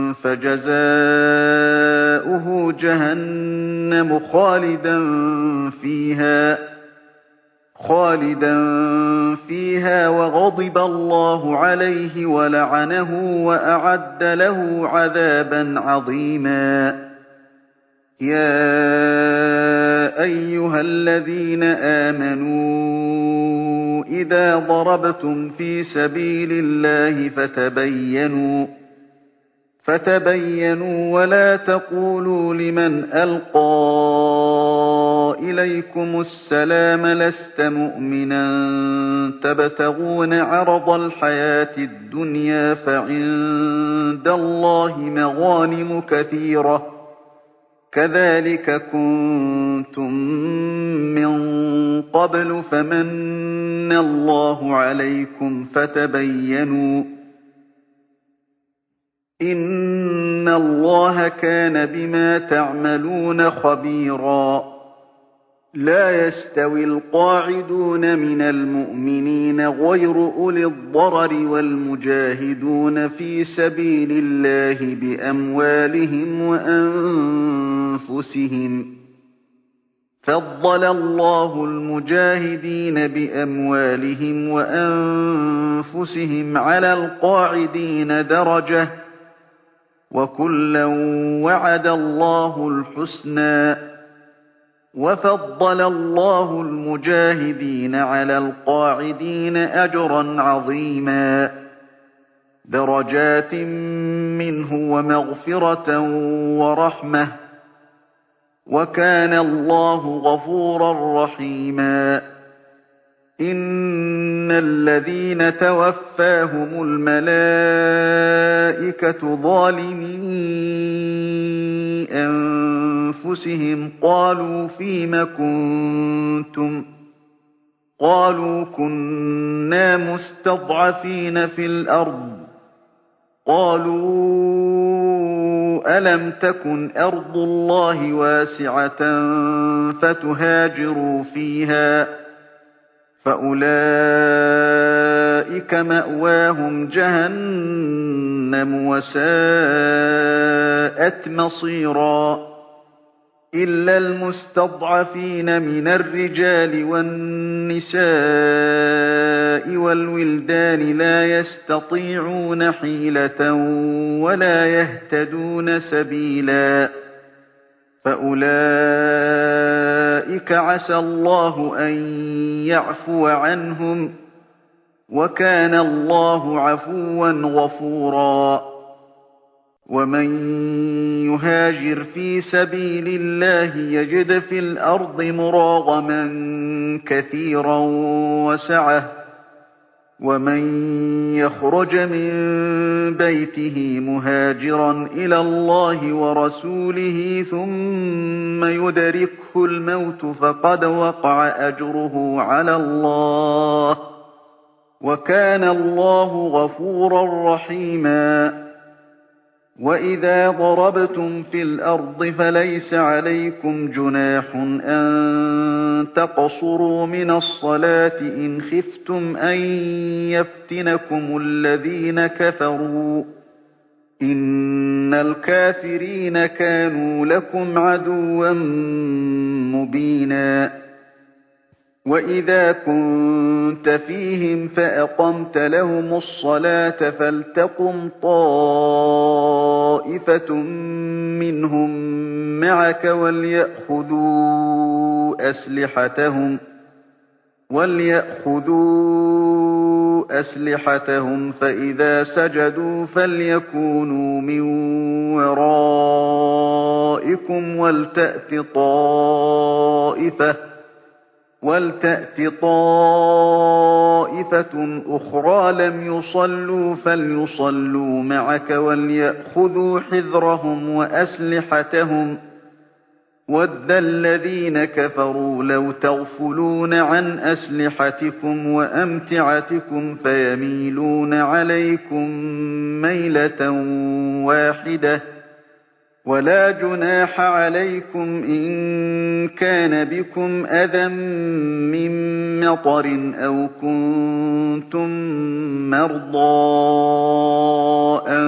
فَجَزَاؤُهُ جَهَنَّمُ خَالِدًا فِيهَا خالدا فيها وَغَضِبَ اللَّهُ عَلَيْهِ وَلَعَنَهُ وَأَعَدَّ لَهُ عَذَابًا عَظِيمًا. يَا أَيُّهَا الَّذِينَ آمَنُوا إِذَا ضَرَبْتُمْ فِي سَبِيلِ اللَّهِ فَتَبَيَّنُوا فَتَبَيَّنُوا وَلَا تَقُولُوا لِمَنْ أَلْقَىٰ إِلَيْكُمُ السَّلَامَ لَسْتَ مُؤْمِنًا تَبْتَغُونَ عَرَضَ الْحَيَاةِ الدُّنْيَا فَعِندَ اللَّهِ مَغَانِمُ كَثِيرَةٌ ۚ كَذَٰلِكَ كُنتُم مِّن قَبْلُ فَمَنَّ اللَّهُ عَلَيْكُمْ فَتَبَيَّنُوا ۚ إِنَّ اللَّهَ كَانَ بِمَا تَعْمَلُونَ خَبِيرًا. لَّا يَسْتَوِي الْقَاعِدُونَ مِنَ الْمُؤْمِنِينَ غَيْرُ أُولِي الضَّرَرِ وَالْمُجَاهِدُونَ فِي سَبِيلِ اللَّهِ بِأَمْوَالِهِمْ وَأَنفُسِهِمْ ۚ فَضَّلَ اللَّهُ الْمُجَاهِدِينَ بِأَمْوَالِهِمْ وَأَنفُسِهِمْ عَلَى الْقَاعِدِينَ دَرَجَةً ۚ وَكُلًّا وَعَدَ اللَّهُ الْحُسْنَىٰ ۚ وَفَضَّلَ اللَّهُ الْمُجَاهِدِينَ عَلَى الْقَاعِدِينَ أَجْرًا عَظِيمًا. دَرَجَاتٍ مِّنْهُ وَمَغْفِرَةً وَرَحْمَةً ۚ وَكَانَ اللَّهُ غَفُورًا رَّحِيمًا. إِنَّ الَّذِينَ تَوَفَّاهُمُ الْمَلَائِكَةُ ظَالِمِي أَنفُسِهِمْ قَالُوا فِيمَ كُنتُمْ ۖ قَالُوا كُنَّا مُسْتَضْعَفِينَ فِي الْأَرْضِ ۚ قَالُوا أَلَمْ تَكُنْ أَرْضُ اللَّهِ وَاسِعَةً فَتُهَاجِرُوا فِيهَا ۚ فَأُولَٰئِكَ مَأْوَاهُمْ جَهَنَّمُ ۖ وَسَاءَتْ مَصِيرًا. إِلَّا الْمُسْتَضْعَفِينَ مِنَ الرِّجَالِ وَالنِّسَاءِ وَالْوِلْدَانِ لَا يَسْتَطِيعُونَ حِيلَةً وَلَا يَهْتَدُونَ سَبِيلًا، فَأُولَٰئِكَ عَسَى اللَّهُ أَن يَعْفُوَ عَنْهُمْ ۚ وَكَانَ اللَّهُ عَفُوًّا غَفُورًا. وَمَن يُهَاجِرْ فِي سَبِيلِ اللَّهِ يَجِدْ فِي الْأَرْضِ مُرَاغَمًا كَثِيرًا وَسَعَةً ۚ وَمَن يَخْرُجْ مِن بَيْتِهِ مُهَاجِرًا إِلَى اللَّهِ وَرَسُولِهِ ثُمَّ يُدْرِكْهُ الْمَوْتُ فَقَدْ وَقَعَ أَجْرُهُ عَلَى اللَّهِ ۗ وَكَانَ اللَّهُ غَفُورًا رَّحِيمًا. وَإِذَا ضَرَبْتُمْ فِي الْأَرْضِ فَلَيْسَ عَلَيْكُمْ جُنَاحٌ أَن تَقْصُرُوا مِنَ الصَّلَاةِ إِنْ خِفْتُمْ أَن يَفْتِنَكُمُ الَّذِينَ كَفَرُوا ۚ إِنَّ الْكَافِرِينَ كَانُوا لَكُمْ عَدُوًّا مُّبِينًا. وَإِذَا كُنتَ فِيهِمْ فَأَقَمْتَ لَهُمُ الصَّلَاةَ فَلْتَقُمْ طَائِفَةٌ مِّنْهُم مَّعَكَ وَلْيَأْخُذُوا أسلحتهم فإذا سجدوا فليكونوا من ورائكم ولتأت طائفة ولتأت طائفة أخرى لم يصلوا فليصلوا معك وليأخذوا حذرهم وأسلحتهم وَدَّ الَّذِينَ كَفَرُوا لَوْ تَغْفُلُونَ عَنْ أَسْلِحَتِكُمْ وَأَمْتِعَتِكُمْ فَيَمِيلُونَ عَلَيْكُم مَّيْلَةً وَاحِدَةً وَلَا جُنَاحَ عَلَيْكُمْ إِن كَانَ بِكُمْ أَذًى مِّن مَّطَرٍ أَوْ كُنتُم مَّرْضَىٰ أَن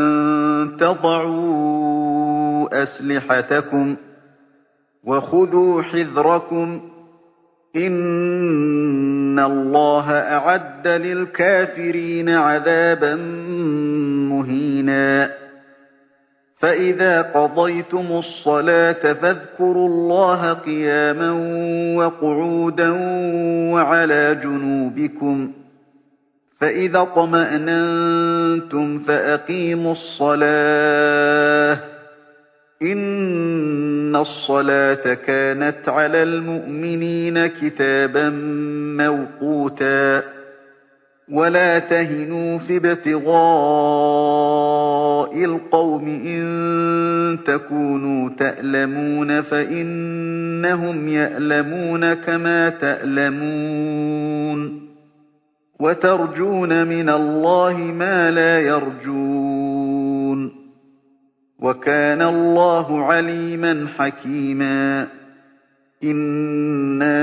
تَضَعُوا أَسْلِحَتَكُمْ ۖ وَخُذُوا حِذْرَكُمْ إِنَّ اللَّهَ أَعَدَّ لِلْكَافِرِينَ عَذَابًا مُّهِينًا فَإِذَا قَضَيْتُمُ الصَّلَاةَ فاذْكُرُوا اللَّهَ قِيَامًا وَقُعُودًا وَعَلَىٰ جُنُوبِكُمْ فَإِذَا اطْمَأْنَنتُمْ فَأَقِيمُوا الصَّلَاةَ إِنَّ الصَّلَاةَ كَانَتْ عَلَى الْمُؤْمِنِينَ كِتَابًا مَّوْقُوتًا وَلَا تَهِنُوا فِي ابْتِغَاءِ الْقَوْمِ إِن تَكُونُوا تَأْلَمُونَ فَإِنَّهُمْ يَأْلَمُونَ كَمَا تَأْلَمُونَ وَتَرْجُونَ مِنَ اللَّهِ مَا لَا يَرْجُونَ وَكَانَ اللَّهُ عَلِيمًا حَكِيمًا إِنَّا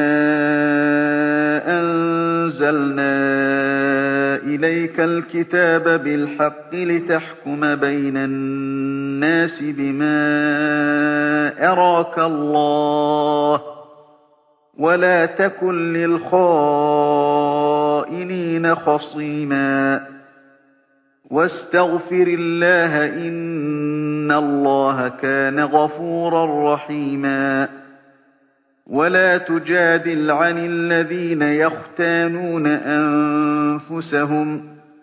أَنزَلْنَا إِلَيْكَ الْكِتَابَ بِالْحَقِّ لِتَحْكُمَ بَيْنَ النَّاسِ بِمَا أَرَاكَ اللَّهُ وَلَا تَكُن لِّلْخَائِنِينَ خَصِيمًا وَاسْتَغْفِرِ اللَّهَ إِنَّ اللَّهَ كَانَ غَفُورًا رَّحِيمًا وَلَا تُجَادِلْ عَنِ الَّذِينَ يَخْتَانُونَ أَنفُسَهُمْ ۚ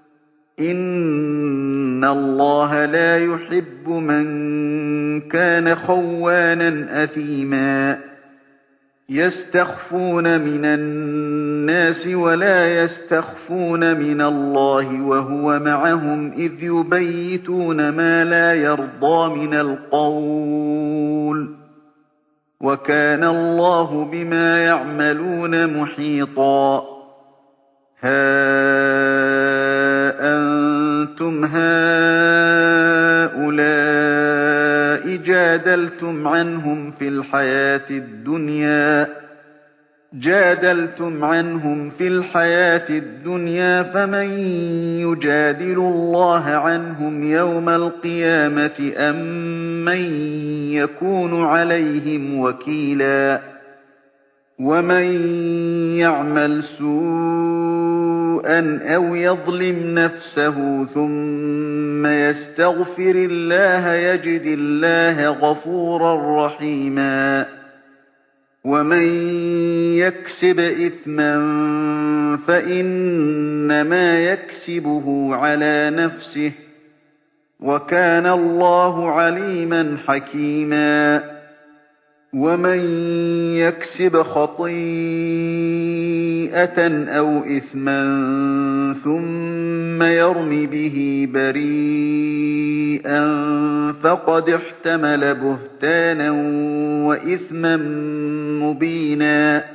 إِنَّ اللَّهَ لَا يُحِبُّ مَن كَانَ خَوَّانًا أَثِيمًا يَسْتَخْفُونَ مِنَ النَّاسِ وَلَا يَسْتَخْفُونَ مِنَ اللَّهِ وَهُوَ مَعَهُمْ إِذْ يُبَيِّتُونَ مَا لَا يَرْضَىٰ مِنَ الْقَوْلِ ۚ وَكَانَ اللَّهُ بِمَا يَعْمَلُونَ مُحِيطًا هَا أَنتُمْ هَٰؤُلَاءِ جَادَلْتُمْ عَنْهُمْ فِي الْحَيَاةِ الدُّنْيَا جادلتم عنهم في الحياة الدنيا فمن يجادل الله عنهم يوم القيامة أم من يكون عليهم وكيلا ومن يعمل سوءا أو يظلم نفسه ثم يستغفر الله يجد الله غفورا رحيما ومن يكسب إثما فإنما يكسبه على نفسه وكان الله عليما حكيما ومن يكسب خطيئة أو إثما ثم يرم به بريئا فقد احتمل بهتانا وإثما مبينا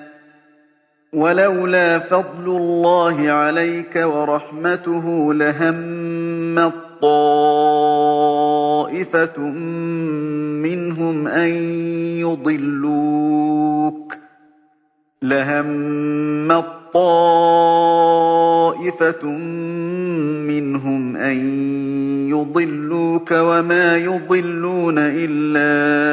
ولولا فضل الله عليك ورحمته لهمت طائفة منهم أن يضلوك لهمت طائفة منهم أن يضلوك وما يضلون إلا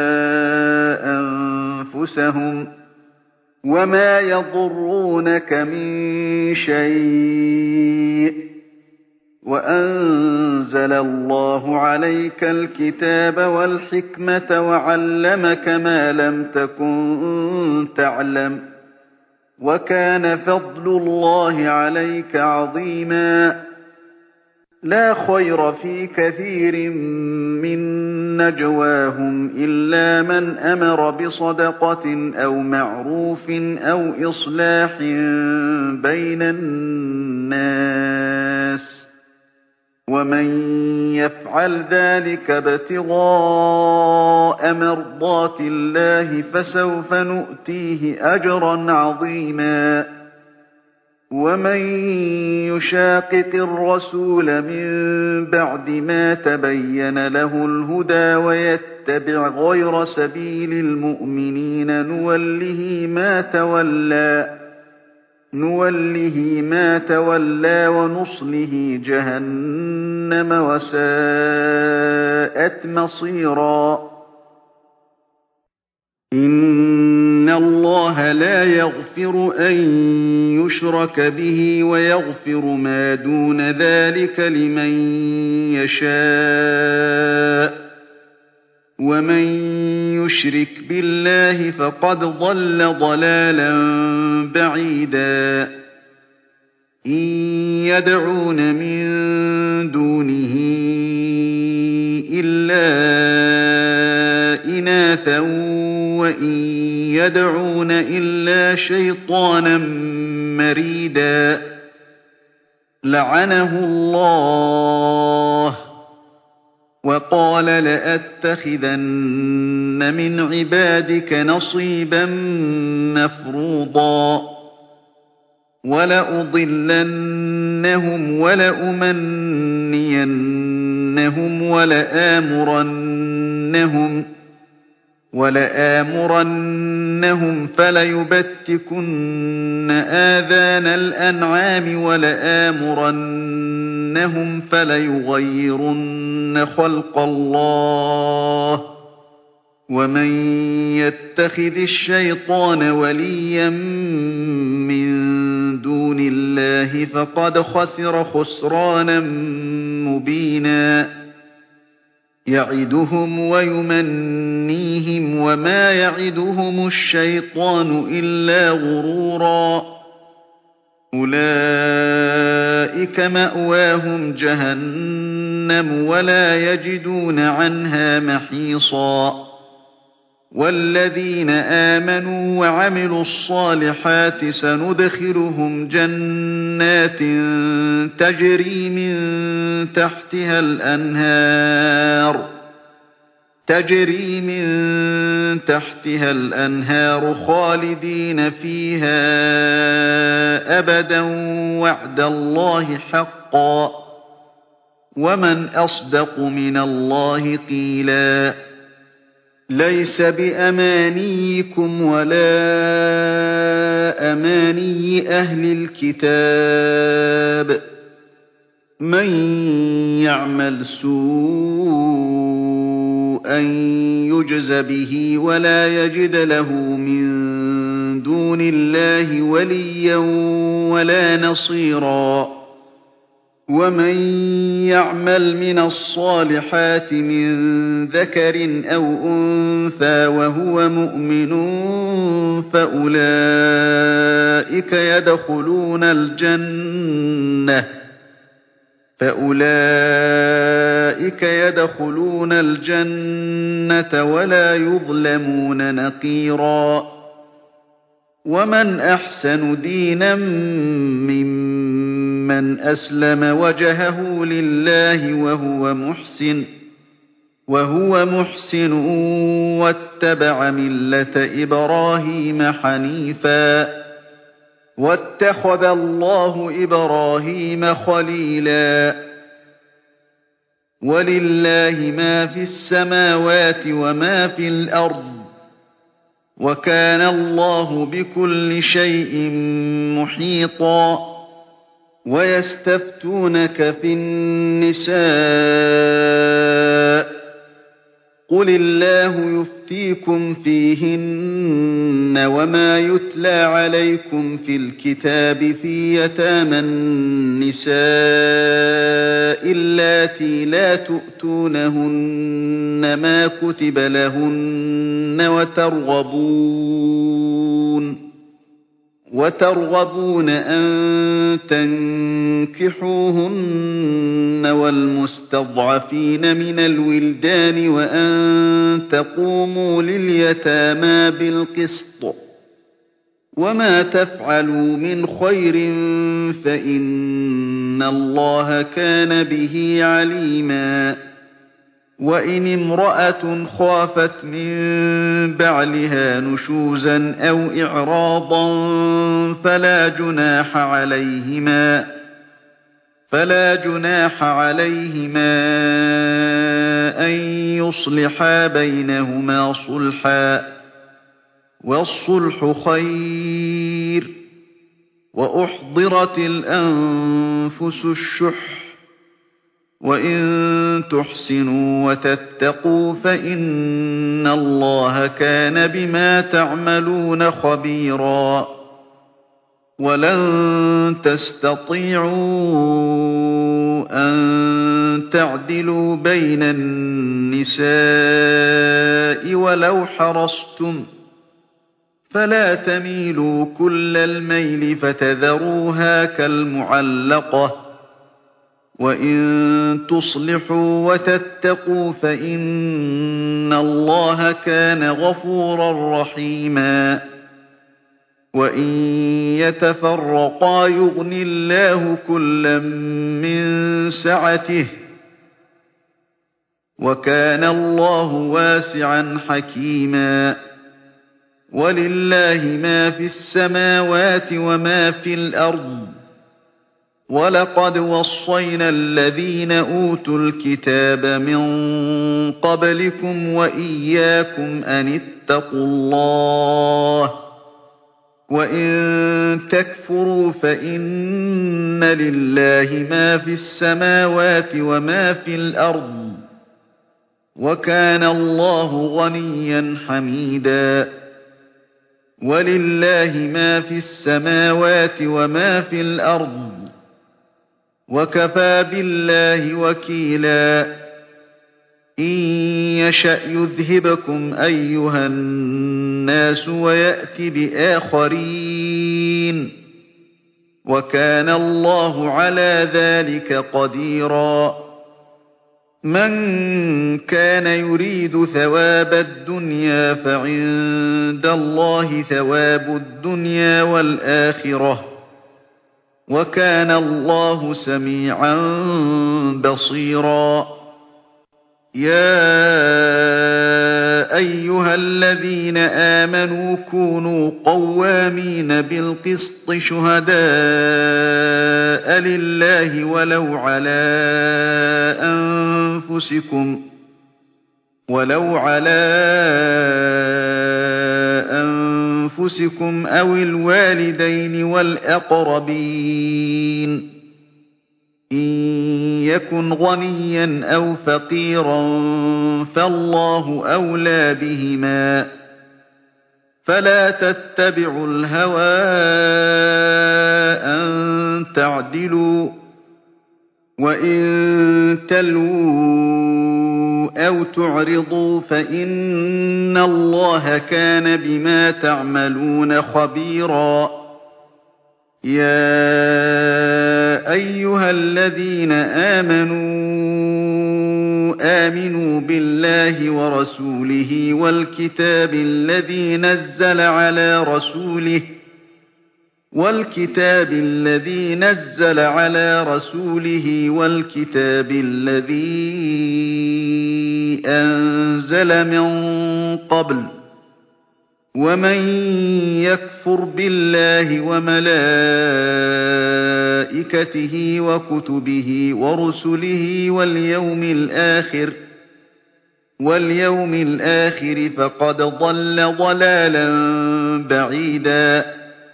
أنفسهم وما يضرونك من شيء وأنزل الله عليك الكتاب والحكمة وعلمك ما لم تكن تعلم وَكَانَ فَضْلُ اللَّهِ عَلَيْكَ عَظِيمًا. لَا خَيْرَ فِي كَثِيرٍ مِّن نَّجْوَاهُمْ إِلَّا مَنْ أَمَرَ بِصَدَقَةٍ أَوْ مَعْرُوفٍ أَوْ إِصْلَاحٍ بَيْنَ النَّاسِ ۚ وَمَن يَفْعَلْ ذَٰلِكَ ابْتِغَاءَ مَرْضَاتِ اللَّهِ فَسَوْفَ نُؤْتِيهِ أَجْرًا عَظِيمًا. وَمَن يُشَاقِقِ الرَّسُولَ مِن بَعْدِ مَا تَبَيَّنَ لَهُ الْهُدَىٰ وَيَتَّبِعْ غَيْرَ سَبِيلِ الْمُؤْمِنِينَ نُوَلِّهِ مَا تَوَلَّىٰ وَنُصْلِهِ جَهَنَّمَ ۖ وَسَاءَتْ مَصِيرًا. إِنَّ اللَّهَ لَا يَغْفِرُ أَن يُشْرَكَ بِهِ وَيَغْفِرُ مَا دُونَ ذَٰلِكَ لِمَن يَشَاءُ ۚ وَمَن يُشْرِكْ بِاللَّهِ فَقَدْ ضَلَّ ضَلَالًا بَعِيدًا. إِن يَدْعُونَ مِن دُونِهِ إِلَّا إِنَاثًا وَإِن يَدْعُونَ إِلَّا شَيْطَانًا مَّرِيدًا. لَّعَنَهُ اللَّهُ وَقَالَ لَأَتَّخِذَنَّ مِنْ عِبَادِكَ نَصِيبًا مَّفْرُوضًا. وَلَأُضِلَّنَّهُمْ وَلَأُمَنِّيَنَّهُمْ وَلَآمُرَنَّهُمْ وَلَآمُرَنَّهُمْ فَلَيُبَتِّكُنَّ آذَانَ الْأَنْعَامِ وَلَآمُرَنَّهُمْ فَلَيُغَيِّرُنَّ خَلْقَ اللَّهِ ۚ وَمَن يَتَّخِذِ الشَّيْطَانَ وَلِيًّا مِّن دُونِ اللَّهِ فَقَدْ خَسِرَ خُسْرَانًا مُّبِينًا. يَعِدُهُمْ وَيُمَنِّيهِمْ وَمَا يَعِدُهُمُ الشَّيْطَانُ إِلَّا غُرُورًا. أُولَٰئِكَ مَأْوَاهُمْ جَهَنَّمُ وَلَا يَجِدُونَ عَنْهَا مَحِيصًا. وَالَّذِينَ آمَنُوا وَعَمِلُوا الصَّالِحَاتِ سَنُدْخِلُهُمْ جَنَّاتٍ تَجْرِي مِن تَحْتِهَا الْأَنْهَارُ تَجْرِي مِن تَحْتِهَا الْأَنْهَارُ خَالِدِينَ فِيهَا أَبَدًا ۖ وَعْدَ اللَّهِ حَقًّا ۚ وَمَنْ أَصْدَقُ مِنَ اللَّهِ قِيلًا. لَيْسَ بِأَمَانِيِّكُمْ وَلَا أَمَانِيِّ أَهْلِ الْكِتَابِ ۗ مَن يَعْمَلْ سُوءًا يُجْزَ بِهِ وَلَا يَجِدْ لَهُ مِن دُونِ اللَّهِ وَلِيًّا وَلَا نَصِيرًا. وَمَن يَعْمَلْ مِنَ الصَّالِحَاتِ مِن ذَكَرٍ أَوْ أُنثَىٰ وَهُوَ مُؤْمِنٌ فَأُولَٰئِكَ يَدْخُلُونَ الْجَنَّةَ فَأُولَٰئِكَ يَدْخُلُونَ الْجَنَّةَ وَلَا يُظْلَمُونَ نَقِيرًا. وَمَنْ أَحْسَنُ دِينًا مِّمَّنْ أَسْلَمَ وَجْهَهُ لِلَّهِ وَهُوَ مُحْسِنٌ وَهُوَ مُحْسِنٌ وَاتَّبَعَ مِلَّةَ إِبْرَاهِيمَ حَنِيفًا ۗ وَاتَّخَذَ اللَّهُ إِبْرَاهِيمَ خَلِيلًا. وَلِلَّهِ مَا فِي السَّمَاوَاتِ وَمَا فِي الْأَرْضِ ۚ وَكَانَ اللَّهُ بِكُلِّ شَيْءٍ مُّحِيطًا. وَيَسْتَفْتُونَكَ فِي النِّسَاءِ ۖ قُلِ اللَّهُ يُفْتِيكُمْ فِيهِنَّ وَمَا يُتْلَىٰ عَلَيْكُمْ فِي الْكِتَابِ فِي يَتَامَى النِّسَاءِ اللَّاتِي لَا تُؤْتُونَهُنَّ مَا كُتِبَ لَهُنَّ وترغبون وترغبون أن تنكحوهن والمستضعفين من الولدان وأن تقوموا لليتامى بالقسط وما تفعلوا من خير فإن الله كان به عليما وإن امرأة خافت من بعلها نشوزا أو إعراضا فلا جناح عليهما فلا جناح عليهما أن يصلحا بينهما صلحا والصلح خير وأحضرت الأنفس الشح وإن تحسنوا وتتقوا فإن الله كان بما تعملون خبيرا ولن تستطيعوا أن تعدلوا بين النساء ولو حرصتم فلا تميلوا كل الميل فتذروها كالمعلقة وإن تصلحوا وتتقوا فإن الله كان غفورا رحيما وإن يتفرقا يغن الله كلا من سعته وكان الله واسعا حكيما ولله ما في السماوات وما في الأرض ولقد وصينا الذين أوتوا الكتاب من قبلكم وإياكم أن اتقوا الله وإن تكفروا فإن لله ما في السماوات وما في الأرض وكان الله غنيا حميدا ولله ما في السماوات وما في الأرض وكفى بالله وكيلا إن يشأ يذهبكم أيها الناس ويأت بآخرين وكان الله على ذلك قديرا من كان يريد ثواب الدنيا فعند الله ثواب الدنيا والآخرة وكان الله سميعا بصيرا يا أيها الذين آمنوا كونوا قوامين بالقسط شهداء لله ولو على أنفسكم ولو على أنفسكم أو الوالدين والأقربين إن يكن غنيا أو فقيرا فالله أولى بهما فلا تتبعوا الهوى أن تعدلوا وإن تلووا أو تعرضوا فإن الله كان بما تعملون خبيرا يا أيها الذين آمنوا آمنوا بالله ورسوله والكتاب الذي نزل على رسوله والكتاب الذي نزل على رسوله والكتاب الذي أنزل من قبل ومن يكفر بالله وملائكته وكتبه ورسله واليوم الآخر واليوم الآخر فقد ضل ضلالا بعيدا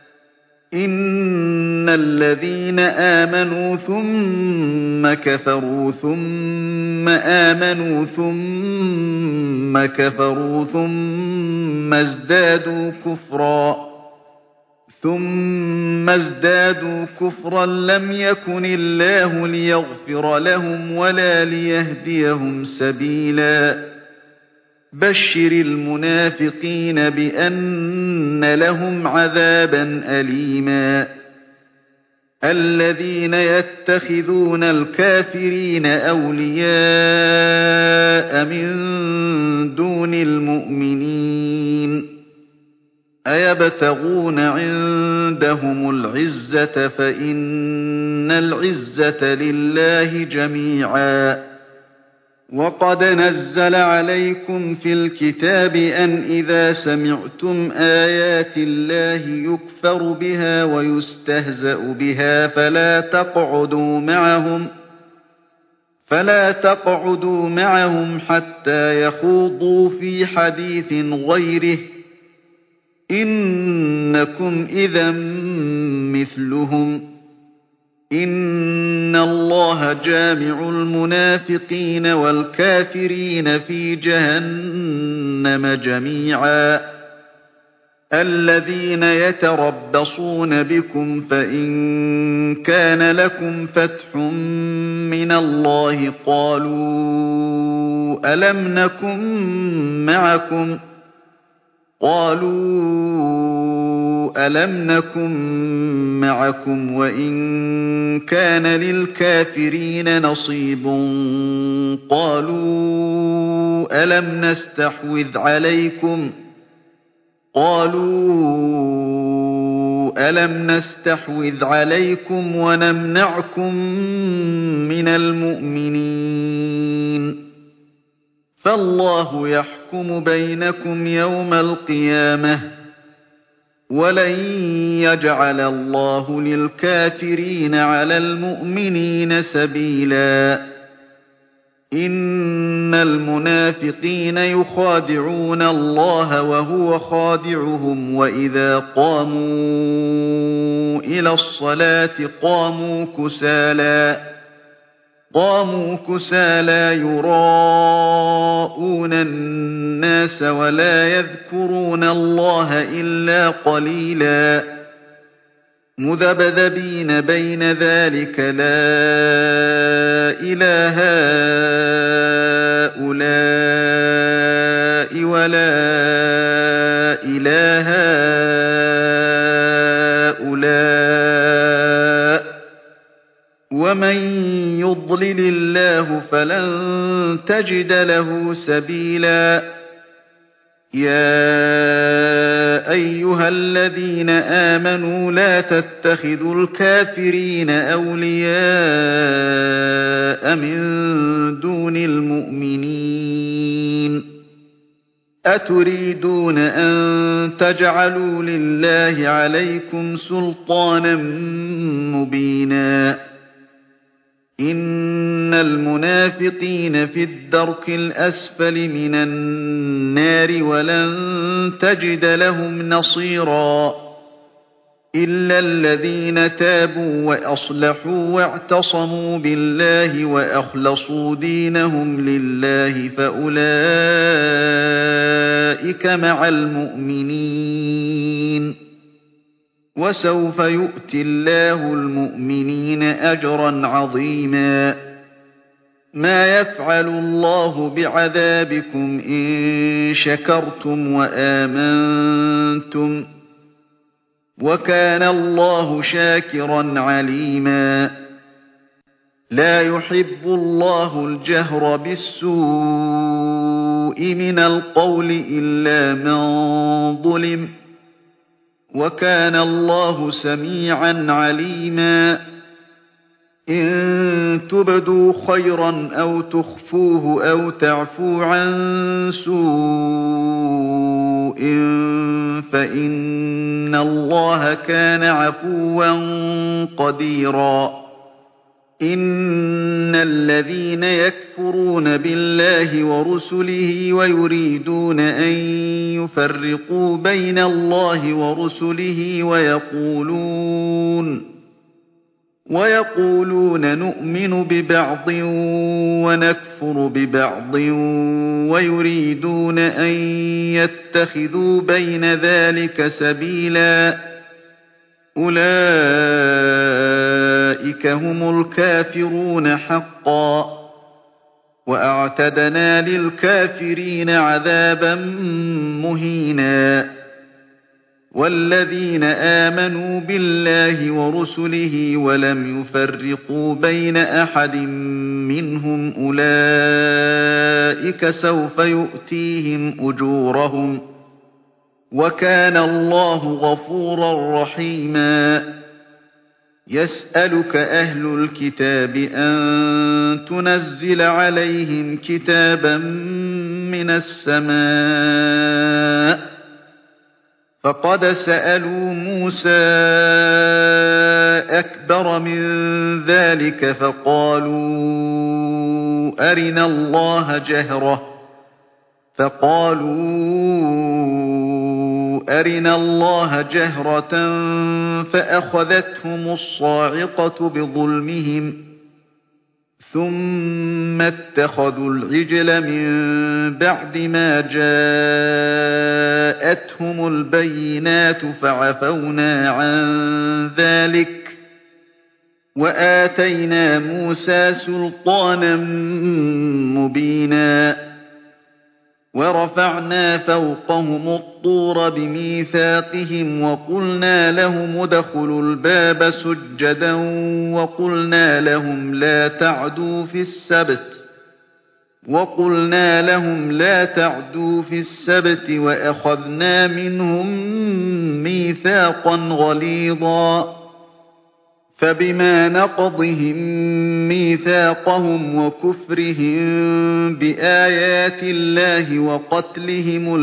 إن الذين آمنوا ثم كفروا ثم آمنوا ثم كفروا ثم ازدادوا كفرا ثم ازدادوا كفرا لم يكن الله ليغفر لهم ولا ليهديهم سبيلا بشر المنافقين بأن لهم عذابا أليما الذين يتخذون الكافرين أولياء من دون المؤمنين أيبتغون عندهم العزة فإن العزة لله جميعا وقد نزل عليكم في الكتاب أن إذا سمعتم آيات الله يكفر بها ويستهزأ بها فلا تقعدوا معهم فلا تقعدوا معهم حتى يخوضوا في حديث غيره إنكم إذا مثلهم إن الله جامع المنافقين والكافرين في جهنم جميعا الذين يتربصون بكم فإن كان لكم فتح من الله قالوا ألم نكن معكم قالوا ألم نكن معكم وإن كان للكافرين نصيب قالوا ألم نستحوذ عليكم قالوا ألم نستحوذ عليكم ونمنعكم من المؤمنين فالله يحكم بينكم يوم القيامة ولن يجعل الله للكافرين على المؤمنين سبيلا إن المنافقين يخادعون الله وهو خادعهم وإذا قاموا إلى الصلاة قاموا كسالى قاموا كسالى يراءون الناس ولا يذكرون الله إلا قليلا مذبذبين بين ذلك لا إله هؤلاء ولا إله هؤلاء ومن يضلل الله فلن تجد له سبيلا يا أيها الذين آمنوا لا تتخذوا الكافرين أولياء من دون المؤمنين أتريدون أن تجعلوا لله عليكم سلطانا مبينا إن المنافقين في الدرك الأسفل من النار ولن تجد لهم نصيرا إلا الذين تابوا وأصلحوا واعتصموا بالله وأخلصوا دينهم لله فأولئك مع المؤمنين وسوف يؤتي الله المؤمنين أجرا عظيما ما يفعل الله بعذابكم إن شكرتم وآمنتم وكان الله شاكرا عليما لا يحب الله الجهر بالسوء من القول إلا من ظلم وكان الله سميعا عليما إن تبدوا خيرا أو تخفوه أو تعفوا عن سوء فإن الله كان عفوا قديرا إن الذين يكفرون بالله ورسله ويريدون أن يفرقوا بين الله ورسله ويقولون ويقولون نؤمن ببعض ونكفر ببعض ويريدون أن يتخذوا بين ذلك سبيلا أولئك هم الكافرون حقا وأعتدنا للكافرين عذابا مهينا والذين آمنوا بالله ورسله ولم يفرقوا بين أحد منهم أولئك سوف يؤتيهم أجورهم وكان الله غفورا رحيما يسألك أهل الكتاب أن تنزل عليهم كتابا من السماء فقد سألوا موسى أكبر من ذلك فقالوا أرنا الله جهرة فقالوا أرنا الله جهرة فأخذتهم الصاعقة بظلمهم ثم اتخذوا العجل من بعد ما جاءتهم البينات فعفونا عن ذلك وآتينا موسى سلطانا مبينا ورفعنا فوقهم الطور بميثاقهم وقلنا لهم ادخلوا الباب سجدا وقلنا لهم لا تعدوا في السبت وقلنا لهم لا تعدوا في السبت وأخذنا منهم ميثاقا غليظا فبما نقضهم ميثاقهم وكفرهم بآيات الله وقتلهم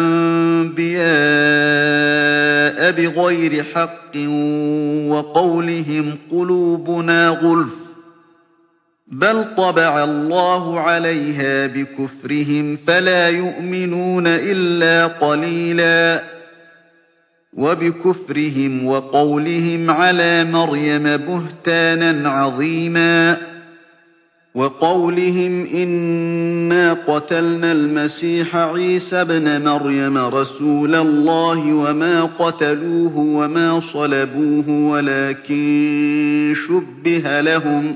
الأنبياء بغير حق وقولهم قلوبنا غلف بل طبع الله عليها بكفرهم فلا يؤمنون إلا قليلا وبكفرهم وقولهم على مريم بهتانا عظيما وقولهم إنا قتلنا المسيح عيسى ابن مريم رسول الله وما قتلوه وما صلبوه ولكن شبه لهم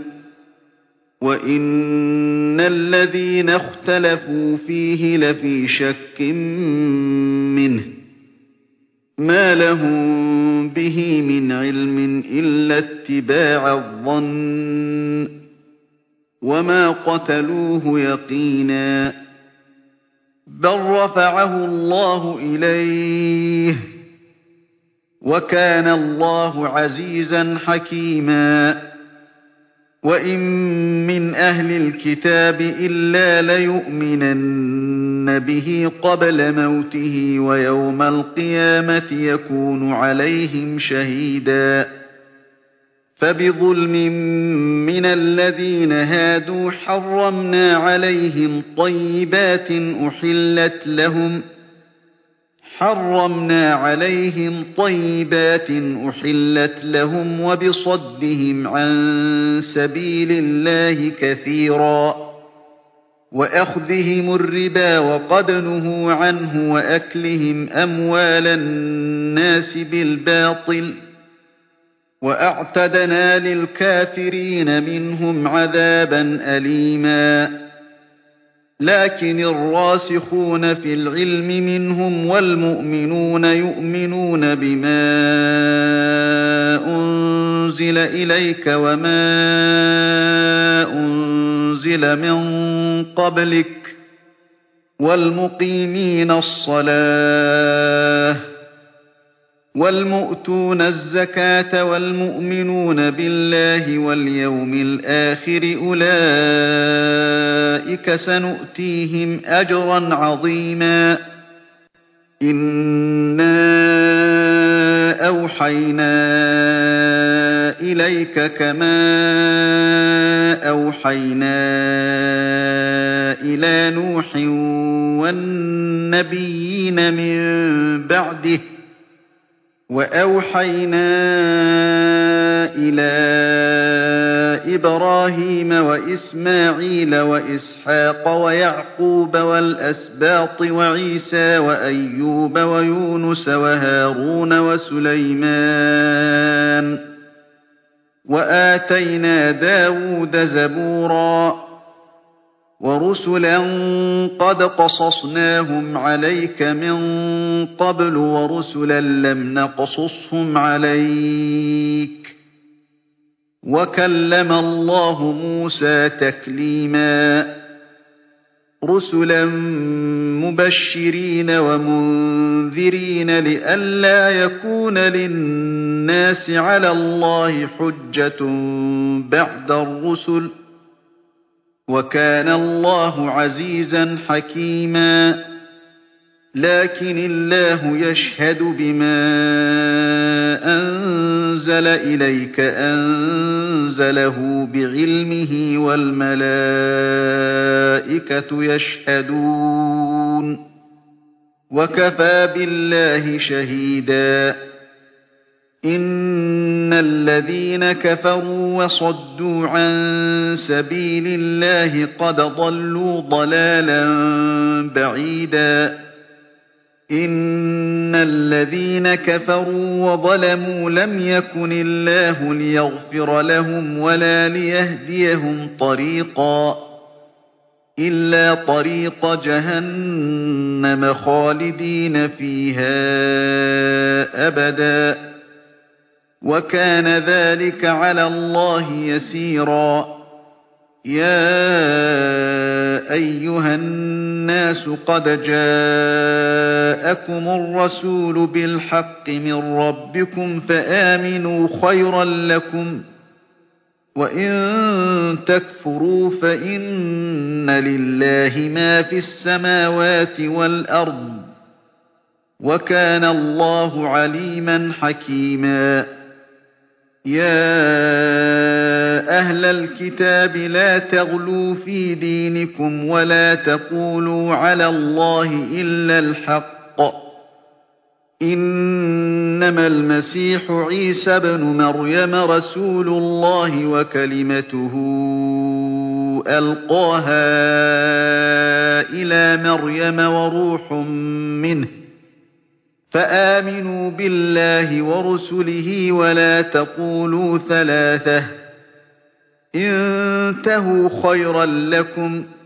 وإن الذين اختلفوا فيه لفي شك منه ما لهم به من علم إلا اتباع الظن وما قتلوه يقينا بل رفعه الله إليه وكان الله عزيزا حكيما وإن من أهل الكتاب إلا ليؤمنن به قبل موته ويوم القيامة يكون عليهم شهيدا فبظلم من الذين هادوا حرمنا عليهم طيبات أحلت لهم حرمنا عليهم طيبات أحلت لهم وبصدهم عن سبيل الله كثيرا وأخذهم الربا وقد نهوا عنه وأكلهم أموال الناس بالباطل وأعتدنا للكافرين منهم عذابا أليما لكن الراسخون في العلم منهم والمؤمنون يؤمنون بما أنزل إليك وما أنزل من قبلك والمقيمين الصلاة والمؤتون الزكاة والمؤمنون بالله واليوم الآخر أولئك سنؤتيهم أجرا عظيما إنا أوحينا إليك كما أوحينا إلى نوح والنبيين من بعده وأوحينا إلى إبراهيم وإسماعيل وإسحاق ويعقوب والأسباط وعيسى وأيوب ويونس وهارون وسليمان وآتينا داود زبورا وَرُسُلًا قَدْ قَصَصْنَاهُمْ عَلَيْكَ مِن قَبْلُ وَرُسُلًا لَّمْ نَقْصُصْهُمْ عَلَيْكَ ۚ وَكَلَّمَ اللَّهُ مُوسَىٰ تَكْلِيمًا. رُسُلًا مُّبَشِّرِينَ وَمُنذِرِينَ لِئَلَّا يَكُونَ لِلنَّاسِ عَلَى اللَّهِ حُجَّةٌ بَعْدَ الرُّسُلِ ۚ وَكَانَ اللَّهُ عَزِيزًا حَكِيمًا. لَٰكِنِ اللَّهُ يَشْهَدُ بِمَا أَنزَلَ إِلَيْكَ أَنزَلَهُ بِعِلْمِهِ وَالْمَلَائِكَةُ يَشْهَدُونَ ۚ وَكَفَىٰ بِاللَّهِ شَهِيدًا. إِنَّ الَّذِينَ كَفَرُوا وَصَدُّوا عَن سَبِيلِ اللَّهِ قَدْ ضَلُّوا ضَلَالًا بَعِيدًا. إِنَّ الَّذِينَ كَفَرُوا وَظَلَمُوا لَمْ يَكُنِ اللَّهُ لِيَغْفِرَ لَهُمْ وَلَا لِيَهْدِيَهُمْ طَرِيقًا إِلَّا طَرِيقَ جَهَنَّمَ خَالِدِينَ فِيهَا أَبَدًا ۚ وَكَانَ ذَٰلِكَ عَلَى اللَّهِ يَسِيرًا. يَا أَيُّهَا النَّاسُ قَدْ جَاءَكُمُ الرَّسُولُ بِالْحَقِّ مِن رَّبِّكُمْ فَآمِنُوا خَيْرًا لَّكُمْ ۚ وَإِن تَكْفُرُوا فَإِنَّ لِلَّهِ مَا فِي السَّمَاوَاتِ وَالْأَرْضِ ۚ وَكَانَ اللَّهُ عَلِيمًا حَكِيمًا. يَا أَهْلَ الْكِتَابِ لَا تَغْلُوا فِي دِينِكُمْ وَلَا تَقُولُوا عَلَى اللَّهِ إِلَّا الْحَقَّ ۚ إِنَّمَا الْمَسِيحُ عِيسَى ابْنُ مَرْيَمَ رَسُولُ اللَّهِ وَكَلِمَتُهُ أَلْقَاهَا إِلَىٰ مَرْيَمَ وَرُوحٌ مِّنْهُ ۖ فَآمِنُوا بِاللَّهِ وَرُسُلِهِ وَلَا تَقُولُوا ثَلَاثَةٌ ۚ انتهوا خَيْرًا لَّكُمْ ۚ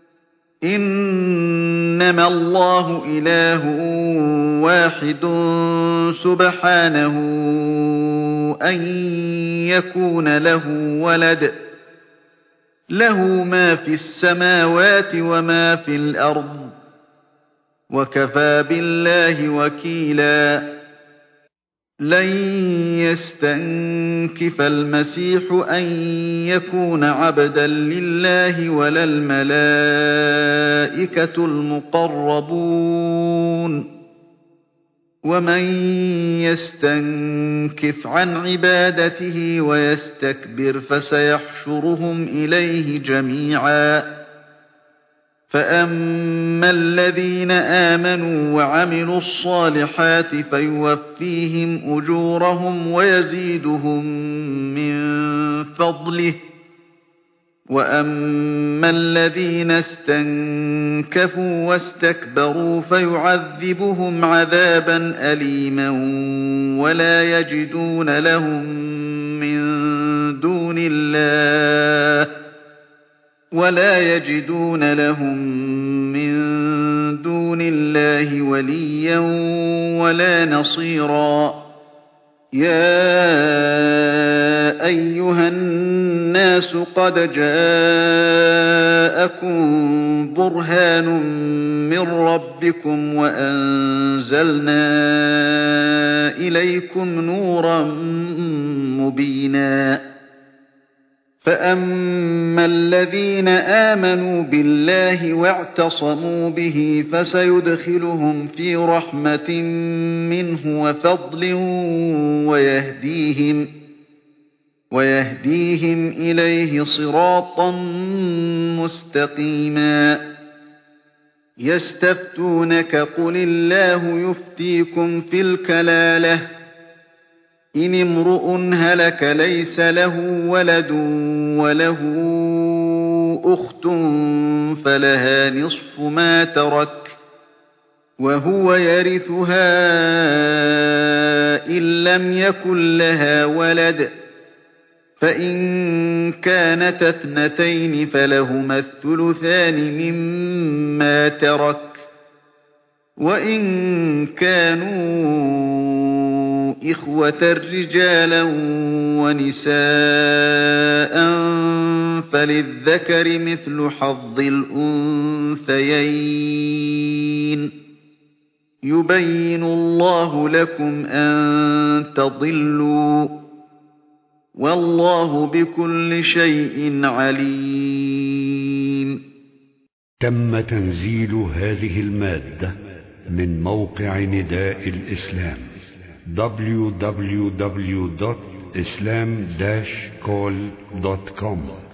إِنَّمَا اللَّهُ إِلَٰهٌ وَاحِدٌ سُبْحَانَهُ أَن يَكُونَ لَهُ وَلَدٌ ۘ لَّهُ مَا فِي السَّمَاوَاتِ وَمَا فِي الْأَرْضِ ۚ وَكَفَىٰ بِاللَّهِ وَكِيلًا. لَن يَسْتَنكِفَ الْمَسِيحُ أَن يَكُونَ عَبْدًا لِّلَّهِ وَلَا الْمَلَائِكَةُ الْمُقَرَّبُونَ ۚ وَمَن يَسْتَنكِفْ عَنْ عِبَادَتِهِ وَيَسْتَكْبِرْ فَسَيَحْشُرُهُمْ إِلَيْهِ جَمِيعًا. فَأَمَّا الَّذِينَ آمَنُوا وَعَمِلُوا الصَّالِحَاتِ فَيُوَفِّيهِمْ أُجُورَهُمْ وَيَزِيدُهُم مِّن فَضْلِهِ ۖ وَأَمَّا الَّذِينَ اسْتَنكَفُوا وَاسْتَكْبَرُوا فَيُعَذِّبُهُمْ عَذَابًا أَلِيمًا وَلَا يَجِدُونَ لَهُم مِّن دُونِ اللَّهِ وَلَا يَجِدُونَ لَهُم مِّن دُونِ اللَّهِ وَلِيًّا وَلَا نَصِيرًا. يَا أَيُّهَا النَّاسُ قَدْ جَاءَكُم بُرْهَانٌ مِّن رَّبِّكُمْ وَأَنزَلْنَا إِلَيْكُمْ نُورًا مُّبِينًا. فَأَمَّا الَّذِينَ آمَنُوا بِاللَّهِ وَاعْتَصَمُوا بِهِ فَسَيُدْخِلُهُمْ فِي رَحْمَةٍ مِّنْهُ وَفَضْلٍ وَيَهْدِيهِمْ, ويهديهم إِلَيْهِ صِرَاطًا مُّسْتَقِيمًا. يَسْتَفْتُونَكَ قُلِ اللَّهُ يُفْتِيكُمْ فِي الْكَلَالَةِ إِنِ امْرُؤٌ هَلَكَ لَيْسَ لَهُ وَلَدٌ وَلَهُ أُخْتٌ فَلَهَا نِصْفُ مَا تَرَكَ وَهُوَ يَرِثُهَا إِن لَّمْ يَكُن لَّهَا وَلَدٌ، فإن كانتا اثنتين فلهما الثلثان مما ترك وإن كانوا إخوة رجالا ونساء فللذكر مثل حظ الأنثيين يبين الله لكم أن تضلوا والله بكل شيء عليم. تم تنزيل هذه المادة من موقع نداء الإسلام دبليو دبليو دبليو دوت إسلام داش كول دوت كوم.